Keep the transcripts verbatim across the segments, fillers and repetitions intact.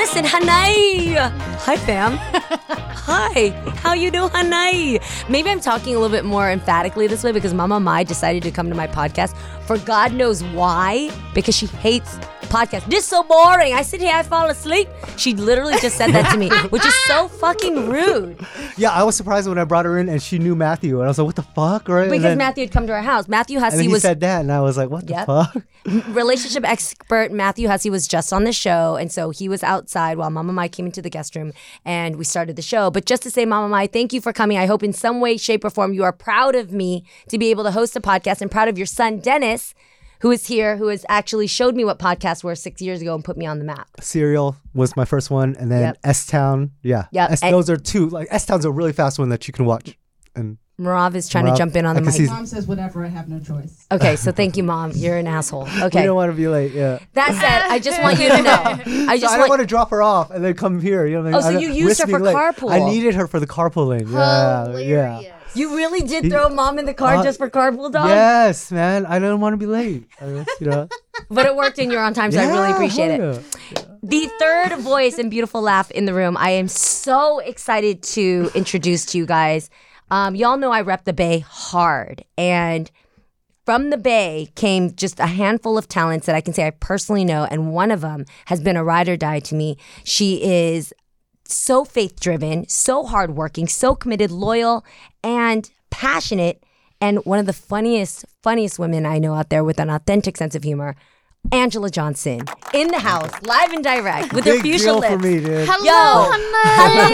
Dennis and Hanai. Hi, fam. Hi. How you doing, Hanai? Maybe I'm talking a little bit more emphatically this way because Mama Mai decided to come to my podcast for God knows why, because she hates podcasts. This is so boring. I sit here, I fall asleep. She literally just said that to me, which is so fucking rude. Yeah, I was surprised when I brought her in and she knew Matthew. And I was like, what the fuck? Right? Because then, Matthew had come to our house. Matthew Hussey and then he was... said that and I was like, what Yep. the fuck? Relationship expert Matthew Hussey was just on the show, and so he was outside while Mama Mai came into the guest room and we started the show. But just to say, Mama Mai, thank you for coming. I hope in some way, shape, or form you are proud of me to be able to host a podcast and proud of your son, Dennis, who is here, who has actually showed me what podcasts were six years ago and put me on the map. Serial was my first one, and then Yep. S-Town. Yeah. Yep. S- And- those are two. Like S-Town's a really fast one that you can watch. And Marav is trying Marav, to jump in on the I can mic. see- Mom says whatever, I have no choice. Okay, so thank you, Mom. You're an asshole. we Okay. don't want to be late. Yeah. That said, I just want you to know. I So just I don't want want to drop her off and then come here. You know what I mean? Oh, so I don't- you used risk her for being late. carpool. I needed her for the carpooling. Yeah. Yeah. You really did throw Mom in the car Uh, just for carpool, dog? Yes, man. I don't want to be late. I guess, you know. But it worked and you're on time, so I really Yeah, appreciate it. hell yeah. The third voice and beautiful laugh in the room. I am so excited to introduce to you guys. Um, y'all know I rep the Bay hard. And from the Bay came just a handful of talents that I can say I personally know. And one of them has been a ride or die to me. She is so faith-driven, so hardworking, so committed, loyal, and passionate. And one of the funniest, funniest women I know out there with an authentic sense of humor, Angela Johnson, in the house, live and direct, with her Big fuchsia deal lips. for me, dude. Hello, Yo. Hanai.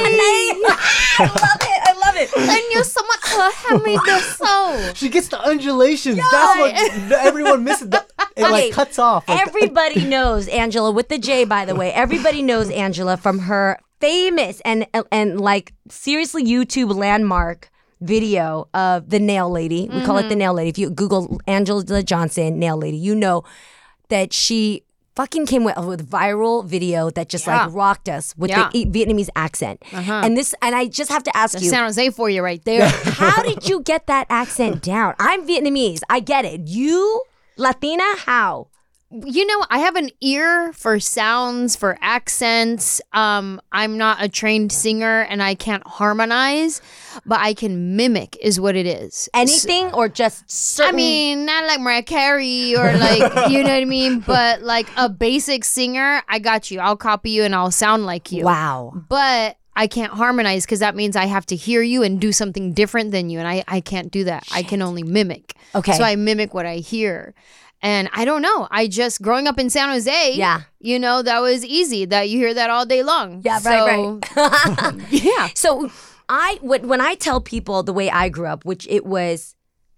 I love it. I love it. Thank you so much for having me do so. She gets the undulations. That's what everyone misses. The- It Okay, like cuts off. Like, Everybody knows Angela with the J, by the way. Everybody knows Angela from her famous and and like seriously YouTube landmark video of the Nail Lady. We call it the Nail Lady. If you Google Angela Johnson Nail Lady, you know that she fucking came with, with a viral video that just Yeah. like rocked us with Yeah. the Vietnamese accent. And this, and I just have to ask That's you, San Jose for you right there. how did you get that accent down? I'm Vietnamese. I get it. You Latina? How? You know, I have an ear for sounds, for accents. Um, I'm not a trained singer and I can't harmonize, but I can mimic is what it is. Anything or just certain? I mean, not like Mariah Carey or like, you know what I mean? But like a basic singer, I got you. I'll copy you and I'll sound like you. wow. But I can't harmonize because that means I have to hear you and do something different than you. And I, I can't do that. I can only mimic. Okay. So I mimic what I hear. And I don't know. I just, growing up in San Jose, Yeah. you know, that was easy. That you hear that all day long. Yeah, So, right, right. yeah. So I when, when I tell people the way I grew up, which it was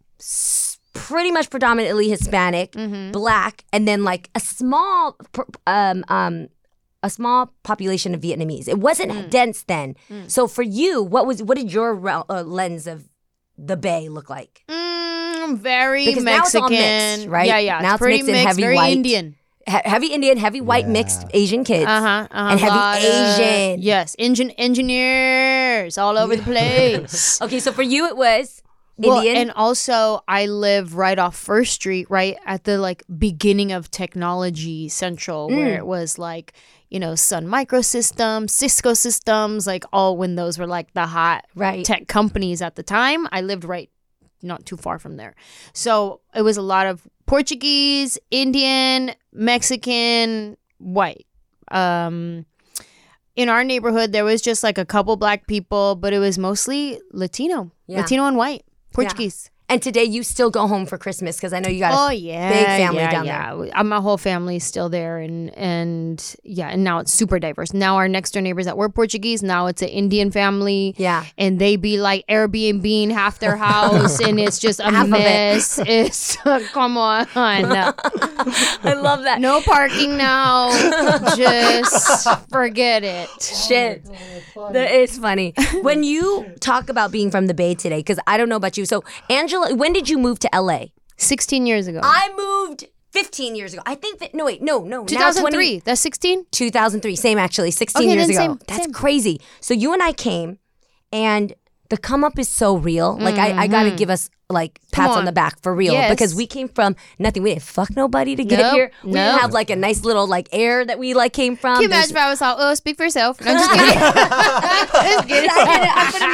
s- pretty much predominantly Hispanic, Mm-hmm. black, and then like a small pr- um um a small population of Vietnamese. It wasn't Mm. dense then. So for you, what was what did your rel- uh, lens of the Bay look like? Mm, very Because now it's Mexican. all mixed, right? Yeah, yeah. Now it's pretty mixed in mixed, heavy very white. Indian. He- heavy Indian, heavy white, Yeah. mixed Asian kids. Uh-huh. uh-huh. And heavy Lot of- Asian. yes. Engine engineers all over the place. Okay, so for you it was Well, Indian. and also I live right off First Street, right at the like beginning of technology central, Mm. where it was like, you know, Sun Microsystems, Cisco Systems, like all when those were like the hot Right. tech companies at the time. I lived right not too far from there. So it was a lot of Portuguese, Indian, Mexican, white. Um in our neighborhood there was just like a couple black people, but it was mostly Latino. Yeah. Latino and white. Portuguese. And today you still go home for Christmas because I know you got a Oh yeah, big family yeah, down yeah. there. Uh, My whole family is still there, and and yeah, and now it's super diverse. Now our next door neighbors that were Portuguese, now it's an Indian family. Yeah. and they be like Airbnb-ing half their house, and it's just a Half of it. mess. It's come on, I love that. no parking now. Just forget it. Shit. That is funny. When you talk about being from the Bay today, because I don't know about you. So, Angela, when did you move to L A? Sixteen years ago. I moved fifteen years ago. I think that, no, wait, no, no. two now thousand three. twenty That's sixteen. two thousand three. Same, actually. sixteen Okay, years then ago. same, That's same. crazy. So, you and I came, and the come up is so real. Like I, I gotta give us like pats on. on. the back for real Yes. because we came from nothing. We didn't fuck nobody to get Nope. here. We didn't Nope. have like a nice little like air that we like came from. Can you There's- imagine if I was all, oh, speak for yourself? No, I'm just kidding. just kidding. I put in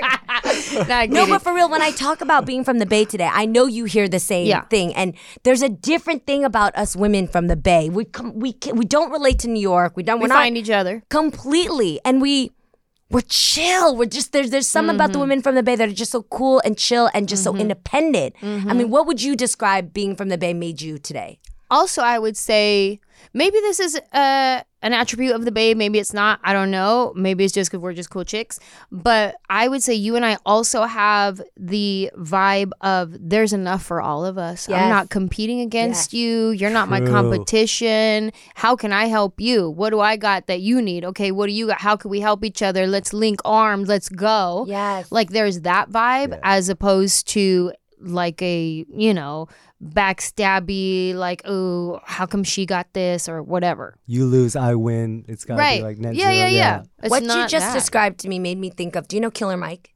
my work. Nah, I'm No, kidding. but for real, when I talk about being from the Bay today, I know you hear the same Yeah. thing, and there's a different thing about us women from the Bay. We come, we ca- we don't relate to New York. We don't. we We're find not each other. completely, and we we're chill. We're just there's there's something about the Mm-hmm. women from the Bay that are just so cool and chill and just so independent. I mean, what would you describe being from the Bay made you today? Also, I would say maybe this is uh, an attribute of the Bay. Maybe it's not. I don't know. Maybe it's just because we're just cool chicks. But I would say you and I also have the vibe of there's enough for all of us. Yes. I'm not competing against Yes. you. You're not my True. competition. How can I help you? What do I got that you need? Okay, what do you got? How can we help each other? Let's link arms. Let's go. Yes. Like there's that vibe Yeah. as opposed to like a, you know, backstabby, like, oh, how come she got this or whatever. You lose, I win. It's gotta Right. be like net yeah, zero. yeah, yeah, It's what you not just that. described to me made me think of. Do you know Killer Mike?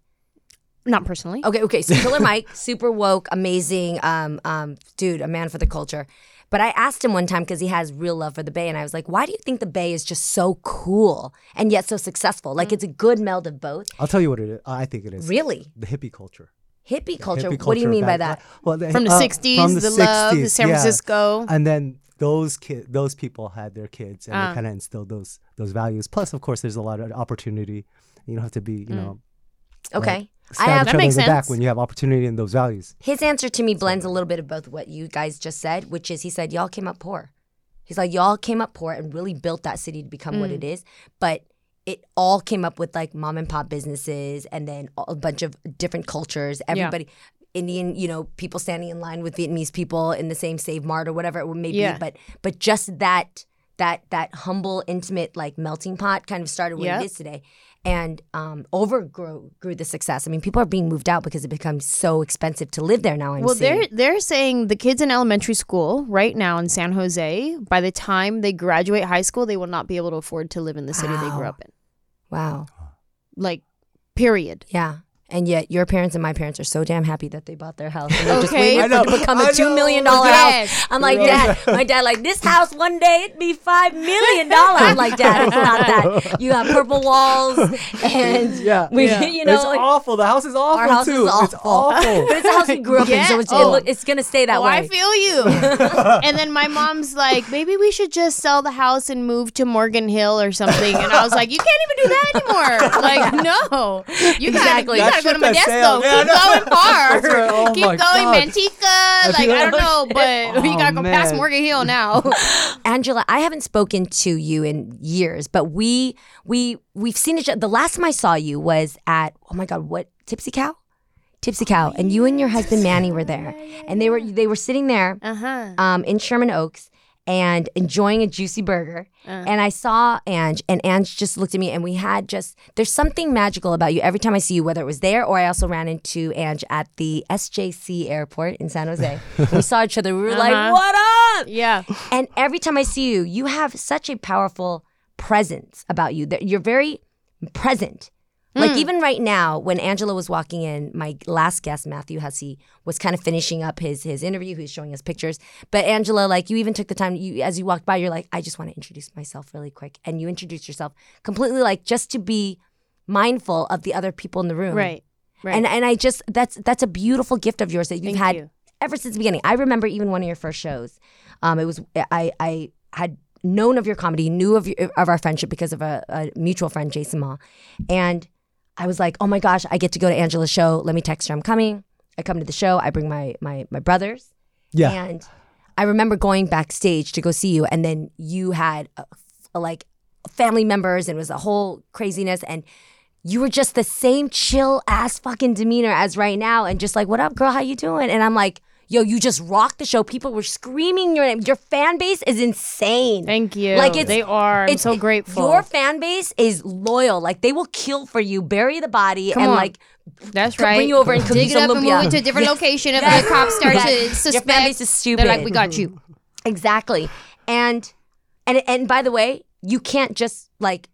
Not personally. Okay, okay. So Killer Mike, super woke, amazing, um, um, dude, a man for the culture. But I asked him one time because he has real love for the Bay, and I was like, "Why do you think the Bay is just so cool and yet so successful? Like it's a good meld of both." I'll tell you what it is. I think it is. Really, The hippie culture. hippie culture. Hippie What do you culture mean by back- that? Well, the, From the uh, sixties, from the, the love, the sixties, San yeah. Francisco. And then those kid, those people had their kids, and Ah. they kind of instilled those those values. Plus, of course, there's a lot of opportunity. You don't have to be, you know, Okay, stab I have each That other in makes the back sense. when you have opportunity and those values. his answer to me blends a little bit of both what you guys just said, which is he said, "Y'all came up poor." He's like, "Y'all came up poor and really built that city to become what it is, but." It all came up with like mom and pop businesses and then a bunch of different cultures. Everybody, Indian, you know, people standing in line with Vietnamese people in the same Save Mart or whatever it may Yeah. be. But but just that that that humble, intimate like melting pot kind of started what Yep. it is today, and um, overgrew grew the success. I mean, people are being moved out because it becomes so expensive to live there now. I'm Well, seeing. they're they're saying the kids in elementary school right now in San Jose, by the time they graduate high school, they will not be able to afford to live in the city they grew Wow. up in. Wow. Like, period. Yeah. And yet your parents and my parents are so damn happy that they bought their house. And they're just Okay. waiting I for know, it to become I a two know. million dollar Yes. house. I'm like, Dad, my dad like, this house one day it'd be five million dollars. I'm like, Dad, it's not that. You have purple walls and Yeah. we Yeah. you know it's like, awful. The house is awful our house too. is awful. It's awful. But it's a house we grew up in, so Yeah. it's, Oh. it look, it's gonna stay that Oh, way. I feel you. And then my mom's like, maybe we should just sell the house and move to Morgan Hill or something. And I was like, you can't even do that anymore. Like, no. You Exactly. gotta, you That gotta go to ship has Modesto. sailed. Keep Yeah, I know. going far. That's right. Oh Keep my going, God. Manteca. Like, feel I don't like- know, but we Oh, gotta go past man. Morgan Hill now. Angela, I haven't spoken to you in years, but we we we've seen each other. The last time I saw you was at oh my god, what Tipsy Cow? Tipsy Cow, and you and your husband Manny were there, and they were they were sitting there Uh-huh. um, in Sherman Oaks and enjoying a juicy burger. And I saw Ange, and Ange just looked at me, and we had just there's something magical about you every time I see you, whether it was there or I also ran into Ange at the S J C airport in San Jose. we saw each other. We were like, Uh-huh. "What up?" Yeah. And every time I see you, you have such a powerful presence about you that you're very present. Like even right now, when Angela was walking in, my last guest, Matthew Hussey, was kind of finishing up his his interview. He was showing us pictures. But Angela, like you even took the time, you as you walked by, you're like, I just want to introduce myself really quick. And you introduced yourself completely like just to be mindful of the other people in the room. Right. Right. And and I just that's that's a beautiful gift of yours that you've Thank had you. ever since the beginning. I remember even one of your first shows. Um, it was I I had known of your comedy, knew of your, of our friendship because of a, a mutual friend, Jason Ma, and I was like, oh my gosh, I get to go to Angela's show. Let me text her I'm coming. I come to the show. I bring my my my brothers. Yeah. And I remember going backstage to go see you, and then you had a, a, like family members, and it was a whole craziness, and you were just the same chill ass fucking demeanor as right now, and just like, what up, girl? How you doing? And I'm like, yo, you just rocked the show. People were screaming your name. Your fan base is insane. Thank you. Like it's they are. I'm it's- so it- grateful. Your fan base is loyal. Like they will kill for you, bury the body, Come and on. like That's could right. bring you over and cook dig you it some up and lumpia. move it to a different location if Yes. the cops start Yes. to Your suspect. fan base is stupid. They're like, we got you. Exactly. And and and by the way, you can't just like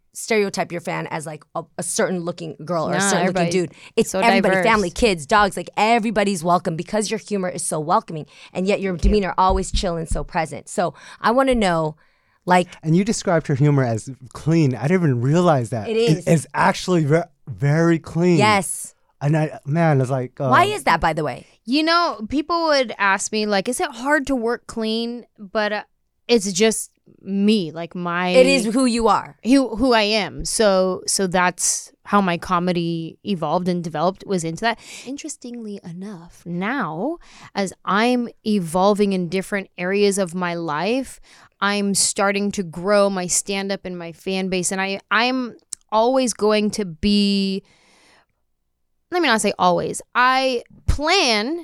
stereotype your fan as like a, a certain looking girl or Nah, a certain looking everybody- dude. It's so everybody, diverse. family, kids, dogs, like everybody's welcome because your humor is so welcoming, and yet your demeanor always chill and so present. So I want to know, like, And you described her humor as clean. I didn't even realize that. It is. It is actually ve- very clean. yes. And I, man, it's like. Uh, Why is that, by the way? You know, people would ask me, like, is it hard to work clean? But uh, it's just me, like my. It is who you are. who who I am. So so that's how my comedy evolved and developed, was into that. Interestingly enough, now as I'm evolving in different areas of my life, I'm starting to grow my stand up and my fan base, and I I'm always going to be, let me not say always. I plan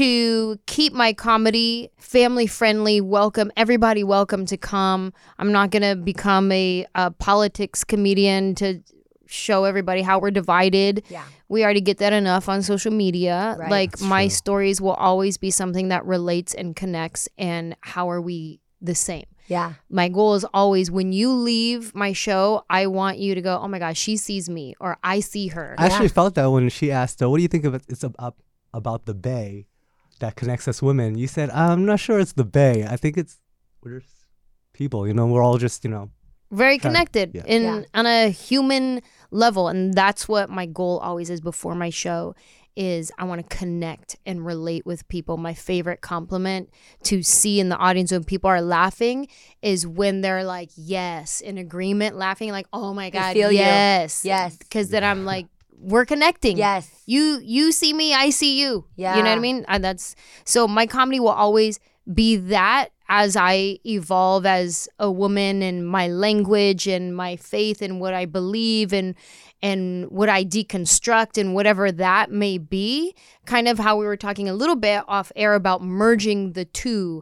to keep my comedy family friendly, welcome, everybody welcome to come. I'm not going to become a, a politics comedian to show everybody how we're divided. Yeah. We already get that enough on social media. Right. Like That's my true. stories will always be something that relates and connects, and how are we the same? Yeah. My goal is always, when you leave my show, I want you to go, oh my gosh, she sees me, or I see her. I actually felt that when she asked, uh, what do you think of it? It's about, about the Bay that connects us women? You said, I'm not sure it's the Bay. I think it's we're just people, you know, we're all just, you know. Very Kind- connected yeah. in Yeah. on a human level, and that's what my goal always is before my show. Is I want to connect and relate with people. My favorite compliment to see in the audience when people are laughing is when they're like, yes, in agreement, laughing, like, oh my God, feel you. yes. Yes. Because then I'm like, we're connecting. Yes. You you see me, I see you. Yeah. You know what I mean? And that's so my comedy will always be that as I evolve as a woman, and my language and my faith and what I believe and and what I deconstruct and whatever that may be. Kind of how we were talking a little bit off air about merging the two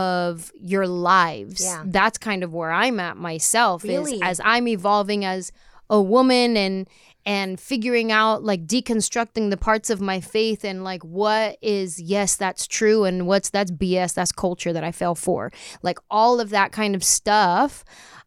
of your lives. Yeah. That's kind of where I'm at myself. Really? Is as I'm evolving as a woman and and figuring out, like, deconstructing the parts of my faith and like what is, yes, that's true, and what's that's B S, that's culture that I fell for. Like all of that kind of stuff.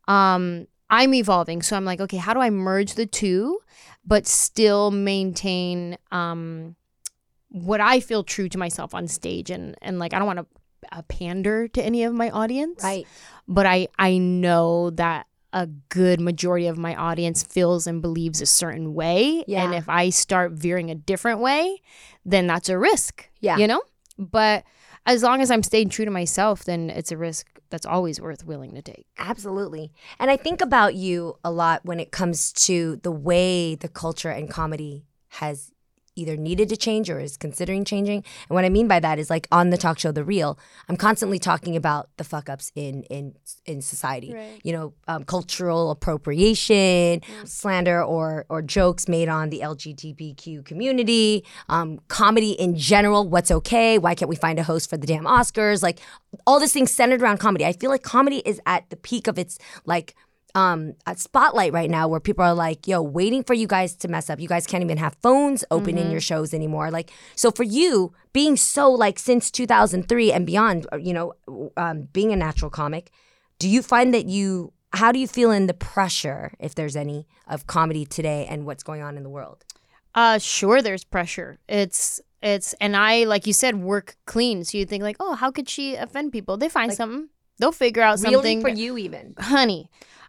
Um, I'm evolving. So I'm like, okay, how do I merge the two but still maintain um what I feel true to myself on stage, and and like I don't want to uh, pander to any of my audience. Right. But I I know that a good majority of my audience feels and believes a certain way. Yeah. And if I start veering a different way, then that's a risk. Yeah. You know? But as long as I'm staying true to myself, then it's a risk that's always worth willing to take. Absolutely. And I think about you a lot when it comes to the way the culture and comedy has either needed to change or is considering changing. And what I mean by that is, like, on the talk show The Real, I'm constantly talking about the fuck ups in in in society. Right. You know, um, cultural appropriation, slander, or or jokes made on the L G B T Q community, um, comedy in general. What's okay? Why can't we find a host for the damn Oscars? Like, all these things centered around comedy. I feel like comedy is at the peak of its, like, um a spotlight right now, where people are like, yo, waiting for you guys to mess up. You guys can't even have phones open in your shows anymore. Like, so for you, being so, like, since two thousand three and beyond, you know, um, being a natural comic, do you find that you, how do you feel in the pressure, if there's any, of comedy today and what's going on in the world? Uh sure, there's pressure. It's it's and I, like you said, work clean. So you think like, oh, how could she offend people? They find Like, something. They'll figure out Really, something. for you even? Honey,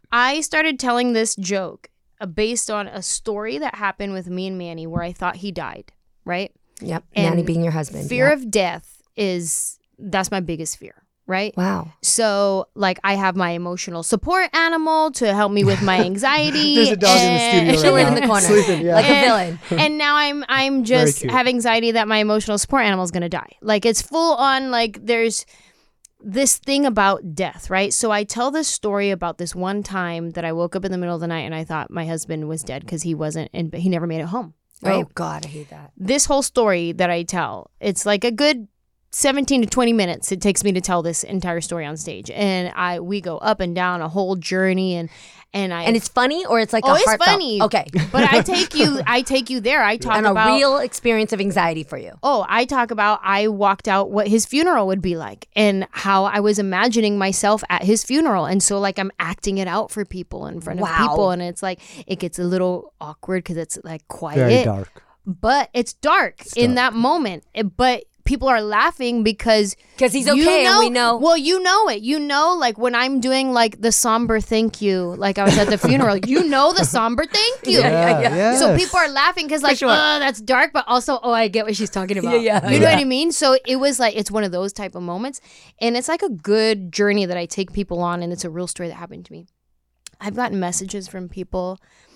I started telling this joke uh, based on a story that happened with me and Manny, where I thought he died, right? Yep. And Manny being your husband. Fear Yep. of death is, that's my biggest fear, right? Wow. So, like, I have my emotional support animal to help me with my anxiety. There's a dog in the and- studio Chilling right in now. the corner. Sleeping, yeah. Like a And- villain. and now I'm I'm Very just cute. have anxiety that my emotional support animal is gonna die. Like, it's full on, like, there's this thing about death, right? So I tell this story about this one time that I woke up in the middle of the night and I thought my husband was dead because he wasn't, and he never made it home. Right? Oh God, I hate that. This whole story that I tell, it's like a good seventeen to twenty minutes it takes me to tell this entire story on stage, and I we go up and down a whole journey, and and I And it's funny, or it's like oh a it's heartfelt? funny, Okay. but I take you I take you there. I talk and a about real experience of anxiety for you. oh I talk about I walked out what his funeral would be like, and how I was imagining myself at his funeral, and so like I'm acting it out for people in front of Wow. people, and it's like it gets a little awkward because it's like quiet, Very dark. but it's dark in that moment. It- But people are laughing because 'Cause he's you okay and we know. Well, you know it. You know, like when I'm doing like the somber thank you, like I was at the funeral. You know the somber thank you. Yeah, yeah, yeah. So people are laughing because like, sure. oh, that's dark, but also, oh, I get what she's talking about. Yeah, yeah. You know Yeah. what I mean? So it was like it's one of those type of moments, and it's like a good journey that I take people on, and it's a real story that happened to me. I've gotten messages from people.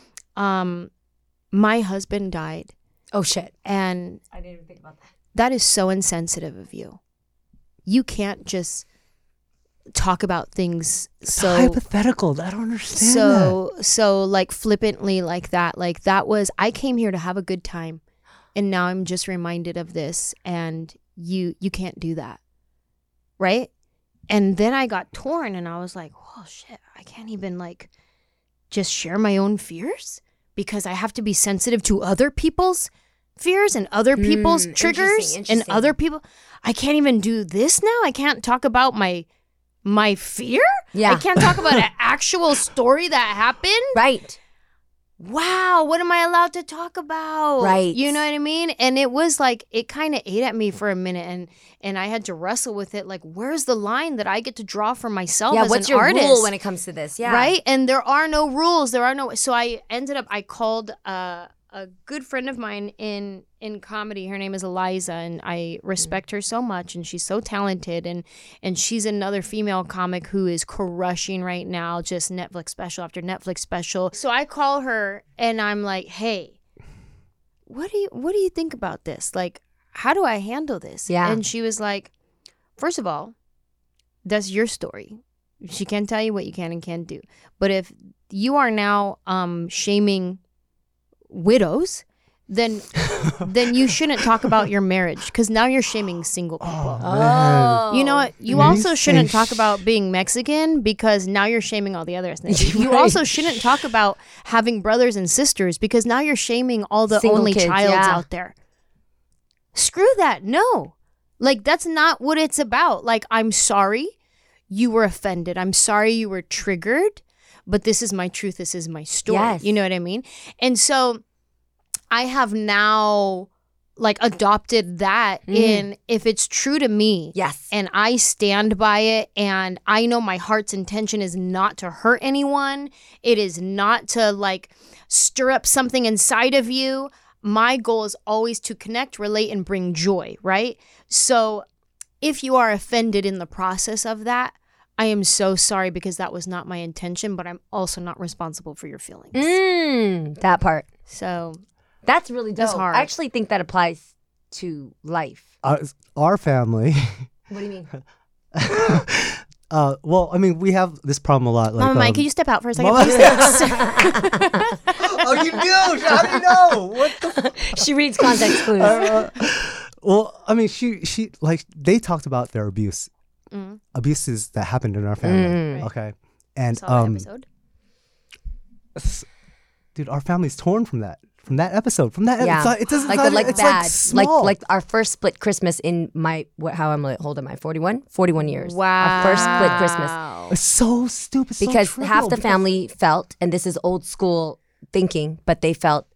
Um, my husband died. Oh shit. And I didn't even think about that. that is so insensitive of you. You can't just talk about things so Hypothetical. I don't understand so so like flippantly like that. Like that was I came here to have a good time, and now I'm just reminded of this, and you you can't do that. Right? And then I got torn, and I was like, oh shit, I can't even like just share my own fears because I have to be sensitive to other people's fears and other people's Mm, triggers interesting, and interesting. other people. I can't even do this now. I can't talk about my my fear. Yeah. I can't talk about an actual story that happened. Right. Wow, what am I allowed to talk about? Right. You know what I mean? And it was like it kind of ate at me for a minute, and and I had to wrestle with it. Like, where's the line that I get to draw for myself Yeah. as What's an your artist? rule when it comes to this? Yeah. Right? And there are no rules. There are no. So I ended up. I called uh, a good friend of mine in in comedy. Her name is Eliza, and I respect her so much. And she's so talented. And and she's another female comic who is crushing right now. Just Netflix special after Netflix special. So I call her, and I'm like, hey, what do you what do you think about this? Like, how do I handle this? Yeah. And she was like, first of all, that's your story. She can't tell you what you can and can't do. But if you are now um, shaming widows, then then you shouldn't talk about your marriage, because now you're shaming single people. Oh. You know what? You When you also say shouldn't talk sh- about being Mexican, because now you're shaming all the other ethnicities. You Right. also shouldn't talk about having brothers and sisters, because now you're shaming all the Single only kids, childs yeah. out there. Screw that. No. Like, that's not what it's about. Like, I'm sorry you were offended. I'm sorry you were triggered, but this is my truth. This is my story. Yes. You know what I mean? And so I have now like adopted that Mm. in, if it's true to me, Yes. and I stand by it, and I know my heart's intention is not to hurt anyone. It is not to like stir up something inside of you. My goal is always to connect, relate, and bring joy, right? So if you are offended in the process of that, I am so sorry, because that was not my intention, but I'm also not responsible for your feelings. Mm, that part. So That's really dope. That's hard. I actually think that applies to life. Uh, our family. What do you mean? uh, well, I mean, we have this problem a lot. Like, Mama Mike, um, can you step out for a second, Mama- please? oh, you knew? How do you know? What the? She reads context clues. Uh, well, I mean, she she like they talked about their abuse, Mm. abuses that happened in our family. Mm. Okay, and Saw that um, episode. s- dude, our family's torn from that. From that episode, from that, Yeah. it's not, it doesn't like not, the like it's bad, like small. like our first split Christmas in my what? How I'm like, hold am I forty-one? forty-one years. Wow. Our first split Christmas it's so stupid so because trivial, half the because- family felt, and this is old school thinking, but they felt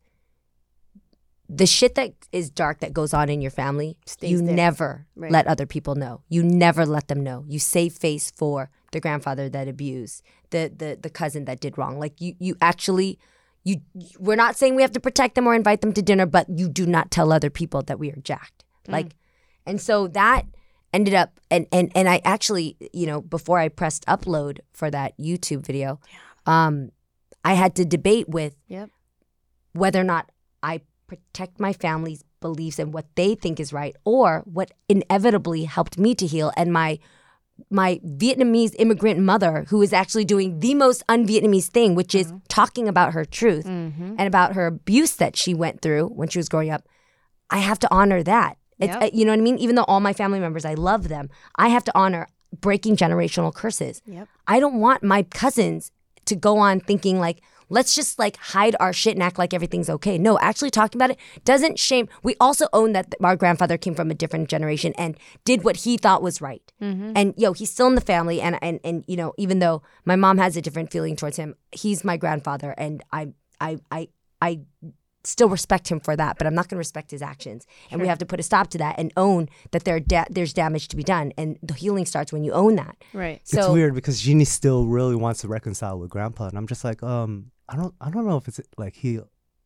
the shit that is dark that goes on in your family. Stays you there. never Right. let other people know. You never let them know. You save face for the grandfather that abused, the the the cousin that did wrong. Like you you actually. You, we're not saying we have to protect them or invite them to dinner, but you do not tell other people that we are jacked. Like, and so that ended up, and, and, and I actually, you know, before I pressed upload for that YouTube video, um, I had to debate with Yep. whether or not I protect my family's beliefs and what they think is right, or what inevitably helped me to heal, and my my Vietnamese immigrant mother, who is actually doing the most un-Vietnamese thing, which is talking about her truth Mm-hmm. and about her abuse that she went through when she was growing up. I have to honor that. It's, Yep. uh, you know what I mean? Even though all my family members, I love them, I have to honor breaking generational curses. Yep. I don't want my cousins to go on thinking like, let's just like hide our shit and act like everything's okay. No, actually talking about it doesn't shame. We also own that our grandfather came from a different generation and did what he thought was right. Mm-hmm. And yo, he's still in the family. And, and, and, you know, even though my mom has a different feeling towards him, he's my grandfather. And I, I, I, I still respect him for that, but I'm not going to respect his actions. And we have to put a stop to that and own that there da- there's damage to be done. And the healing starts when you own that. Right. It's So weird because Jeannie still really wants to reconcile with Grandpa, and I'm just like, um, I don't, I don't know if it's like he,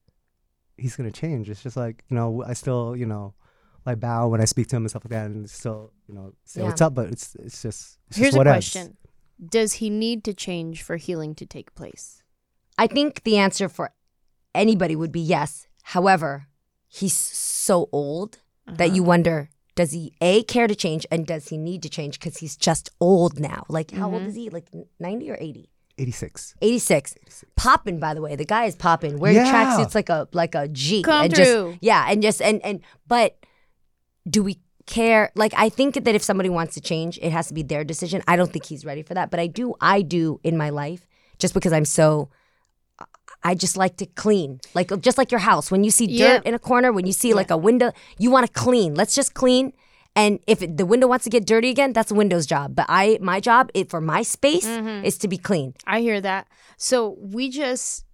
he's gonna change. It's just like, you know, I still, you know, like bow when I speak to him and stuff like that, and still, you know, say Yeah. what's up. But it's, it's just, it's Here's just a whatevs. question: does he need to change for healing to take place? I think the answer for anybody would be yes. However, he's so old that Uh-huh. you wonder, does he A, care to change, and does he need to change because he's just old now? Like, how old Mhm. is he? Like ninety or eighty? eighty-six. eighty-six. Popping, by the way. The guy is popping. Wearing Yeah. tracksuits like a like a G. Come and through. Just, yeah, and just and and but do we care? Like, I think that if somebody wants to change, it has to be their decision. I don't think he's ready for that, but I do. I do in my life, just because I'm so. I just like to clean, like just like your house. When you see dirt Yeah. in a corner, when you see like a window, you want to clean. Let's just clean. And if it, the window wants to get dirty again, that's the window's job. But I, my job, it, for my space, Mm-hmm. is to be clean. I hear that. So we just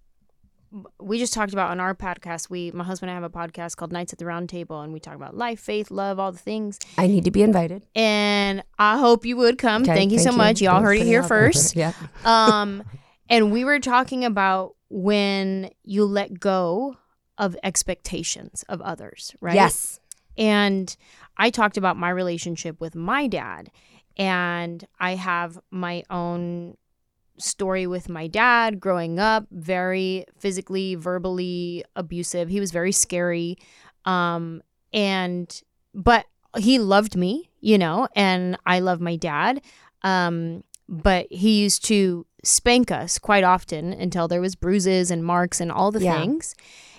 we just talked about on our podcast. We, my husband and I have a podcast called Nights at the Round Table, and we talk about life, faith, love, all the things. I need to be invited. And I hope you would come. Okay, thank you so much. Y'all Thanks heard for it here putting out there. first. Yeah. Um, and we were talking about when you let go of expectations of others, right? Yes. And I talked about my relationship with my dad, and I have my own story with my dad growing up, very physically, verbally abusive. He was very scary. Um, and, but he loved me, you know, and I love my dad. Um, but he used to spank us quite often until there was bruises and marks and all the Yeah. things.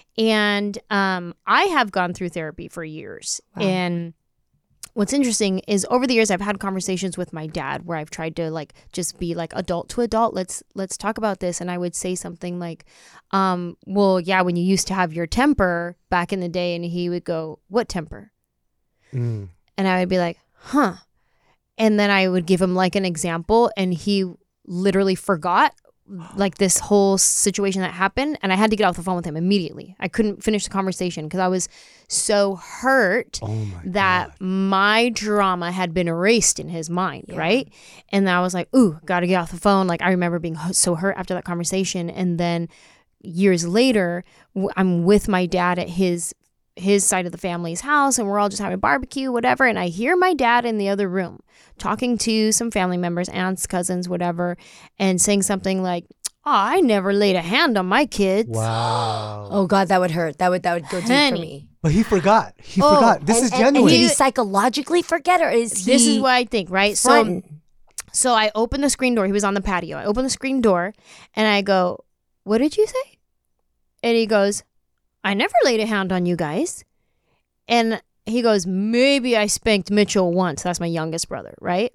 And um, I have gone through therapy for years. Wow. And what's interesting is over the years I've had conversations with my dad where I've tried to like just be like adult to adult. Let's let's talk about this. And I would say something like, um, well, yeah, when you used to have your temper back in the day, and he would go, what temper? Mm. And I would be like, huh. And then I would give him like an example, and he literally forgot like this whole situation that happened, and I had to get off the phone with him immediately. I couldn't finish the conversation because I was so hurt Oh my that God. my drama had been erased in his mind, Yeah. right? And I was like, ooh, gotta get off the phone. Like, I remember being h- so hurt after that conversation. And then years later, w- I'm with my dad at his his side of the family's house, and we're all just having barbecue, whatever. And I hear my dad in the other room talking to some family members, aunts, cousins, whatever, and saying something like, oh, I never laid a hand on my kids. Wow. Oh God, that would hurt. That would that would go deep for Honey. me. But he forgot. He Oh, forgot. This And- is and- and genuine. did he psychologically forget, or is he? This is what I think, right? So fronting? So I opened the screen door. He was on the patio. I opened the screen door and I go, what did you say? And he goes, I never laid a hand on you guys. And he goes, maybe I spanked Mitchell once. That's my youngest brother, right?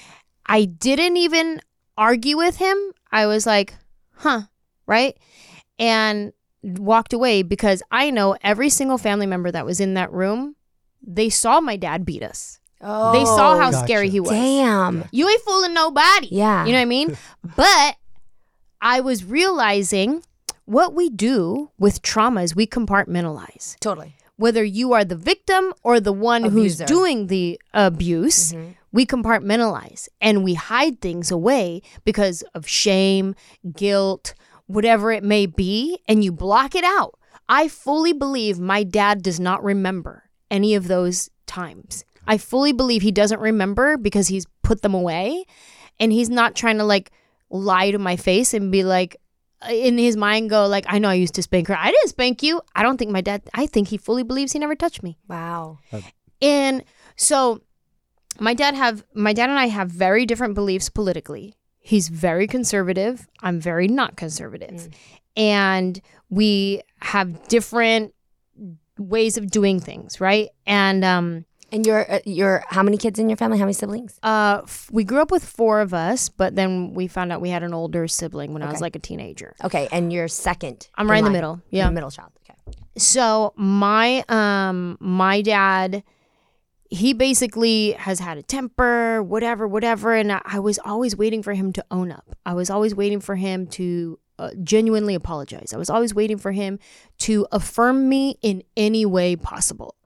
I didn't even argue with him. I was like, huh, right? And walked away because I know every single family member that was in that room, they saw my dad beat us. oh, They saw how Gotcha. scary he was. Damn. You ain't fooling nobody. Yeah. You know what I mean? But I was realizing what we do with trauma is we compartmentalize. Totally. Whether you are the victim or the one Abuser. who's doing the abuse, Mhm. we compartmentalize and we hide things away because of shame, guilt, whatever it may be, and you block it out. I fully believe my dad does not remember any of those times. I fully believe he doesn't remember because he's put them away, and he's not trying to like lie to my face and be like, in his mind go like, I know I used to spank her. I didn't spank you. I don't think my dad, I think he fully believes he never touched me. Wow. And so my dad have my dad and I have very different beliefs politically. He's very conservative. I'm very not conservative. And we have different ways of doing things, right? And um And you're, uh, you're, how many kids in your family? How many siblings? Uh, f- we grew up with four of us, but then we found out we had an older sibling when I was Okay. like a teenager. Okay, and you're second. I'm right in the line. middle. You're Yeah. the middle child. Okay. So my um my dad, he basically has had a temper, whatever, whatever, and I, I was always waiting for him to own up. I was always waiting for him to uh, genuinely apologize. I was always waiting for him to affirm me in any way possible.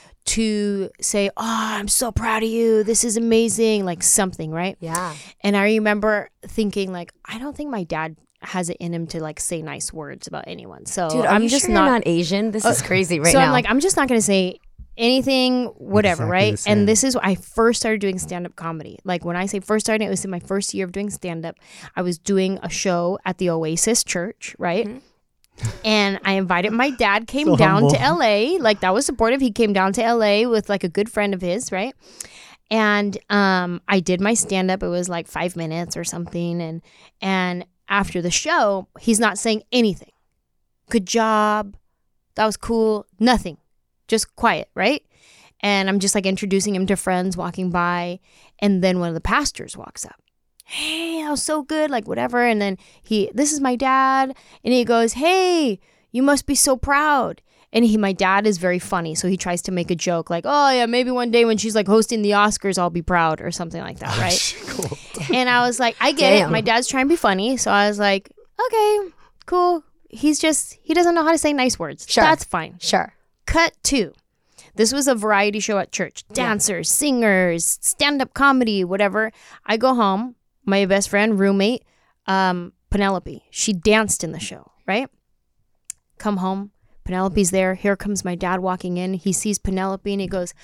To say, oh, I'm so proud of you. This is amazing. Like something, right? Yeah. And I remember thinking like, I don't think my dad has it in him to like say nice words about anyone. So Dude, are I'm you just sure not, you're not Asian? This is crazy right so now. I'm like, I'm just not going to say anything, whatever, Exactly right? the same. And this is I first started doing stand-up comedy. Like when I say first started, it was in my first year of doing stand-up. I was doing a show at the Oasis Church, right? Mm-hmm. And I invited my dad came So down to humble. L A. Like that was supportive. He came down to L A with like a good friend of his, right? And um, I did my stand up. It was like five minutes or something. And and after the show, he's not saying anything. Good job. That was cool. Nothing. Just quiet, right? And I'm just like introducing him to friends walking by. And then one of the pastors walks up. Hey, that was so good, like whatever. And then he, this is my dad. And he goes, hey, you must be so proud. And he, my dad is very funny. So he tries to make a joke like, oh yeah, maybe one day when she's like hosting the Oscars, I'll be proud or something like that, right? Cool. And I was like, I get Damn. it. My dad's trying to be funny. So I was like, okay, cool. He's just, he doesn't know how to say nice words. Sure. That's fine. sure. Cut two. This was a variety show at church. Dancers, singers, stand-up comedy, whatever. I go home. My best friend, roommate, um, Penelope. She danced in the show, right? Come home. Penelope's there. Here comes my dad walking in. He sees Penelope and he goes,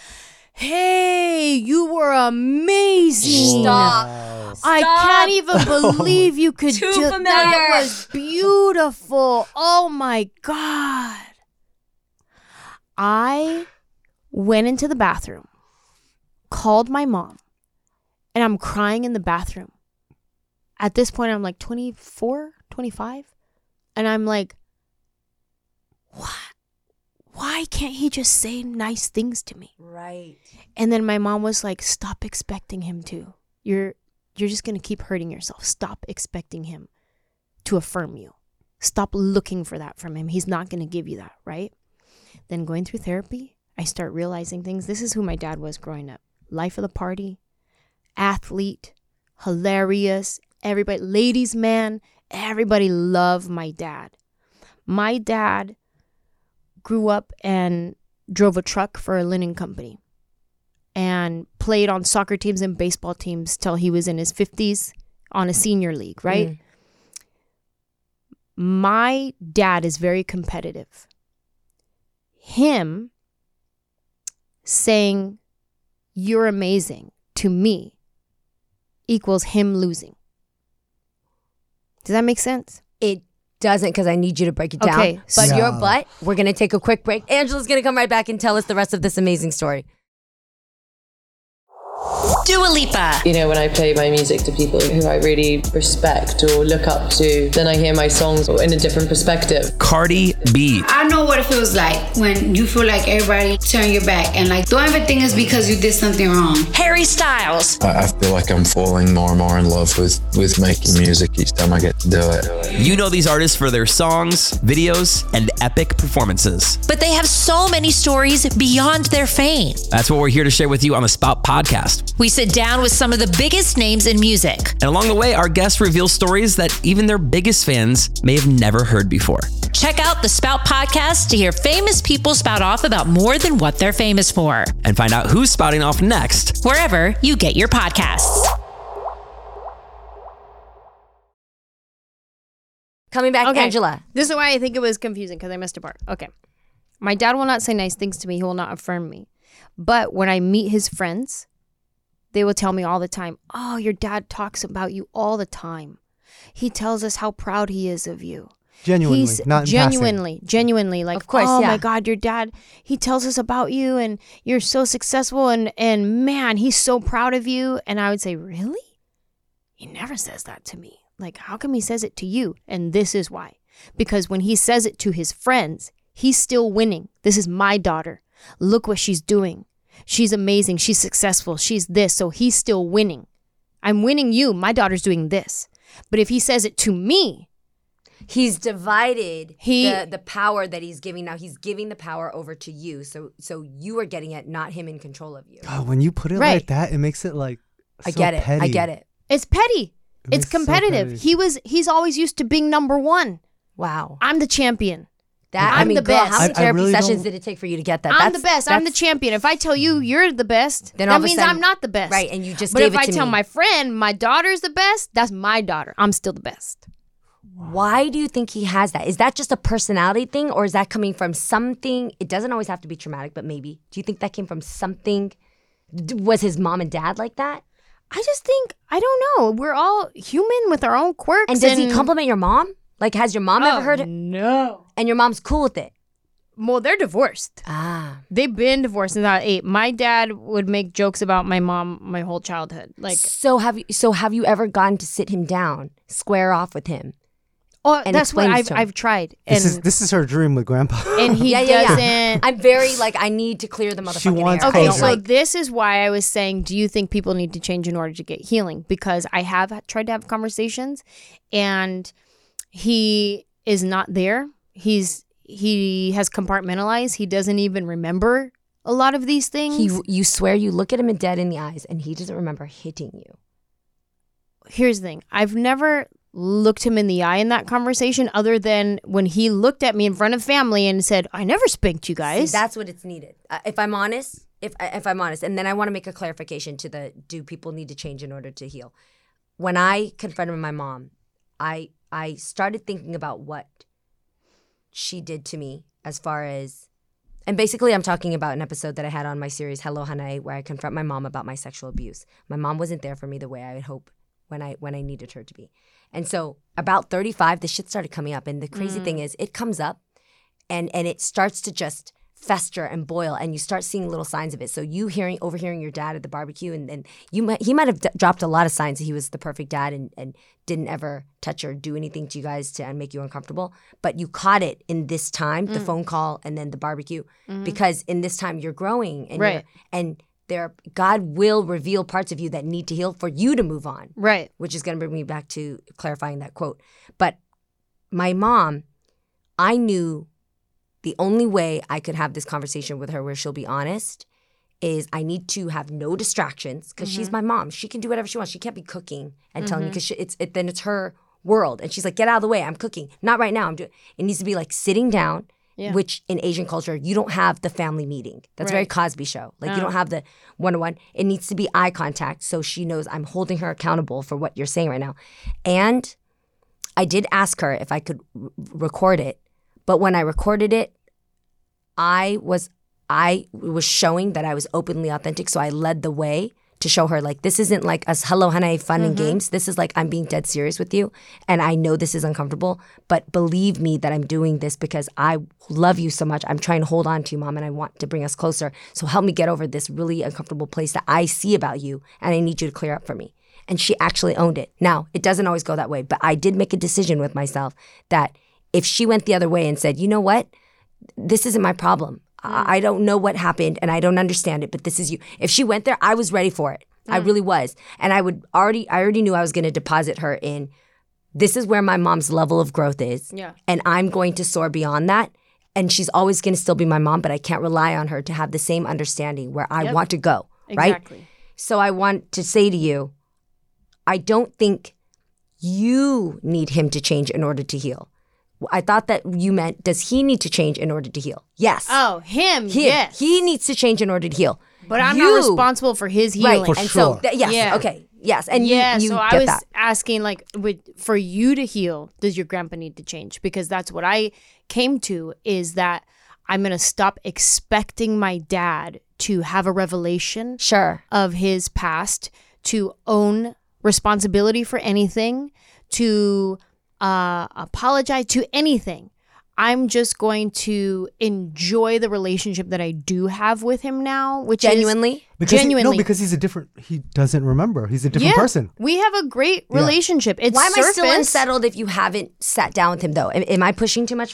hey, you were amazing. Stop. I Stop. can't even believe you could Too do familiar. that. Was beautiful. Oh my God. I went into the bathroom, called my mom, and I'm crying in the bathroom. At this point, I'm like twenty-four, twenty-five. And I'm like, what? Why can't he just say nice things to me? Right. And then my mom was like, stop expecting him to. You're you're just going to keep hurting yourself. Stop expecting him to affirm you. Stop looking for that from him. He's not going to give you that, right? Then going through therapy, I start realizing things. This is who my dad was growing up. Life of the party, athlete, hilarious, everybody, ladies' man, everybody loved my dad. My dad grew up and drove a truck for a linen company and played on soccer teams and baseball teams till he was in his fifties on a senior league, right? Mm. My dad is very competitive. Him saying, you're amazing to me equals him losing. Does that make sense? It doesn't, because I need you to break it down. Okay, But so- your butt, we're going to take a quick break. Angela's going to come right back and tell us the rest of this amazing story. Dua Lipa. You know, when I play my music to people who I really respect or look up to, then I hear my songs in a different perspective. Cardi B. I know what it feels like when you feel like everybody turn your back and like don't ever think it's because you did something wrong. Harry Styles. I I feel like I'm falling more and more in love with, with making music each time I get to do it. You know these artists for their songs, videos, and epic performances. But they have so many stories beyond their fame. That's what we're here to share with you on the Spout Podcast. We sit down with some of the biggest names in music. And along the way, our guests reveal stories that even their biggest fans may have never heard before. Check out the Spout Podcast to hear famous people spout off about more than what they're famous for. And find out who's spouting off next. Wherever you get your podcasts. Coming back, Okay. Angela. This is why I think it was confusing because I missed a part. Okay. My dad will not say nice things to me. He will not affirm me. But when I meet his friends, they will tell me all the time, oh, your dad talks about you all the time. He tells us how proud he is of you. Genuinely, He's not in passing. genuinely, genuinely like, Of course, oh yeah. my God, your dad, he tells us about you and you're so successful and, and man, he's so proud of you. And I would say, really? He never says that to me. Like, how come he says it to you? And this is why. Because when he says it to his friends, he's still winning. This is my daughter. Look what she's doing. she's amazing, she's successful, she's this, so he's still winning. I'm winning you, my daughter's doing this. But if he says it to me, he's divided he, the, the power that he's giving. Now he's giving the power over to you. So so you are getting it, not him in control of you. God, when you put it Right. like that, it makes it like so I get it. petty. I get it. It's petty. It It's makes it so competitive. petty. he was he's always used to being number one. Wow. I'm the champion. That I'm I mean, the girl, best. how many I- I therapy really sessions don't- did it take for you to get that? I'm That's- the best. I'm the that's- champion. If I tell you you're the best, Then all that of a means sudden- I'm not the best. Right, and you just But gave if it I to tell me. my friend my daughter's the best, that's my daughter. I'm still the best. Why do you think he has that? Is that just a personality thing, or is that coming from something? It doesn't always have to be traumatic, but maybe. Do you think that came from something? D- Was his mom and dad like that? I just think I don't know. We're all human with our own quirks. And does he compliment your mom? Like, has your mom Oh, ever heard it? No. And your mom's cool with it? Well, they're divorced. Ah. They've been divorced since I was eight. My dad would make jokes about my mom my whole childhood. Like, So have you? So have you ever gotten to sit him down, square off with him? oh, and that's what explain this I've to him. I've tried, and This is this is her dream with Grandpa. and he Yeah, yeah, yeah. doesn't. I'm very like I need to clear the motherfucking wants air. I Okay, don't closure. so like- this is why I was saying, do you think people need to change in order to get healing? Because I have tried to have conversations, and he is not there. He's he has compartmentalized. He doesn't even remember a lot of these things. he, you swear you look at him dead in the eyes, and he doesn't remember hitting you. Here's the thing: I've never looked him in the eye in that conversation, other than when he looked at me in front of family and said, "I never spanked you guys." See, that's what it's needed. Uh, if I'm honest, if if I'm honest, and then I want to make a clarification to the: do people need to change in order to heal? When I confronted my mom, I I started thinking about what she did to me, as far as, and basically I'm talking about an episode that I had on my series Hello Hanae, where I confront my mom about my sexual abuse. My mom wasn't there for me the way I would hope when I when I needed her to be. And so about thirty-five, the shit started coming up. And the crazy Mm. thing is, it comes up and and it starts to just fester and boil, and you start seeing little signs of it. So you hearing, overhearing your dad at the barbecue, and, and you might, he might have d- dropped a lot of signs that he was the perfect dad and, and didn't ever touch or do anything to you guys to make you uncomfortable. But you caught it in this time, the phone call and then the barbecue, because in this time you're growing and Right. you're, and there, God will reveal parts of you that need to heal for you to move on. right. Which is going to bring me back to clarifying that quote. But my mom, I knew the only way I could have this conversation with her where she'll be honest is I need to have no distractions, because she's my mom. She can do whatever she wants. She can't be cooking and telling me, because it's it, then it's her world. And she's like, get out of the way. I'm cooking. Not right now. I'm doing. It needs to be like sitting down, Yeah. which in Asian culture, you don't have the family meeting. That's very Right. Cosby Show. Like, you Oh. don't have the one-on-one. It needs to be eye contact, so she knows I'm holding her accountable for what you're saying right now. And I did ask her if I could r- record it, but when I recorded it, I was I was showing that I was openly authentic, so I led the way to show her, like, this isn't like us hello Hanae fun and games. This is like, I'm being dead serious with you, and I know this is uncomfortable, but believe me that I'm doing this because I love you so much. I'm trying to hold on to you, Mom, and I want to bring us closer. So help me get over this really uncomfortable place that I see about you, and I need you to clear up for me. And she actually owned it. Now, it doesn't always go that way, but I did make a decision with myself that if she went the other way and said, you know what, this isn't my problem. I I don't know what happened and I don't understand it, but this is you. If she went there, I was ready for it. I really was. And I would already, I already knew I was going to deposit her in, this is where my mom's level of growth is. Yeah. And I'm going to soar beyond that. And she's always going to still be my mom, but I can't rely on her to have the same understanding where I Yep. want to go. Right? Exactly. So I want to say to you, I don't think you need him to change in order to heal. I thought that you meant, does he need to change in order to heal? Yes. Oh, him. He, yes. he needs to change in order to heal. But I'm You- not responsible for his healing. Right. For and so, sure. th- yes. Yeah. Okay. Yes. And yeah, you, you so get I was that. asking, like, with, for you to heal, does your grandpa need to change? Because that's what I came to, is that I'm going to stop expecting my dad to have a revelation Sure. of his past, to own responsibility for anything, to uh, apologize to anything. I'm just going to enjoy the relationship that I do have with him now, which Genuinely? is Because he- genuinely. no, because he's a different. He doesn't remember. He's a different yeah, person. we have a great Yeah. relationship. It's Why am I still surface. unsettled if you haven't sat down with him, though? Am, am I pushing too much for that?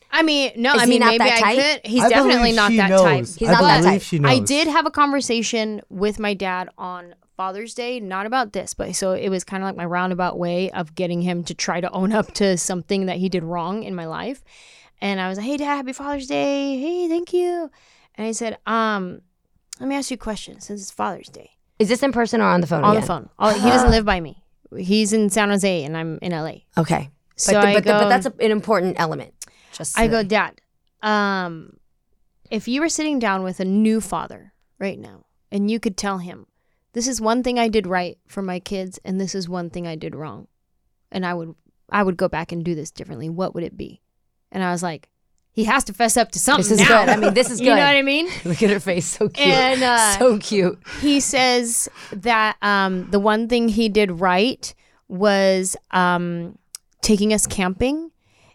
I mean, no, Is I he mean, not maybe that I type? could. He's I definitely believe not she that knows. type. He's I not that believe type. She knows. I did have a conversation with my dad on Father's Day, not about this, but so it was kind of like my roundabout way of getting him to try to own up to something that he did wrong in my life. And I was like, "Hey, Dad, happy Father's Day. Hey, thank you." And I said, "Um, let me ask you a question since it's Father's Day." Is this in person or on the phone? On again? the phone. Oh, he doesn't live by me. He's in San Jose, and I'm in L A. Okay. So but, the, I but, the, go, but that's a, an important element. Just I so go, that- Dad, um, if you were sitting down with a new father right now, and you could tell him, this is one thing I did right for my kids, and this is one thing I did wrong, and I would I would go back and do this differently, what would it be? And I was like, he has to fess up to something. This is now. good. I mean, this is good. You know what I mean? Look at her face. So cute. And, uh, so cute. He says that um, the one thing he did right was um, taking us camping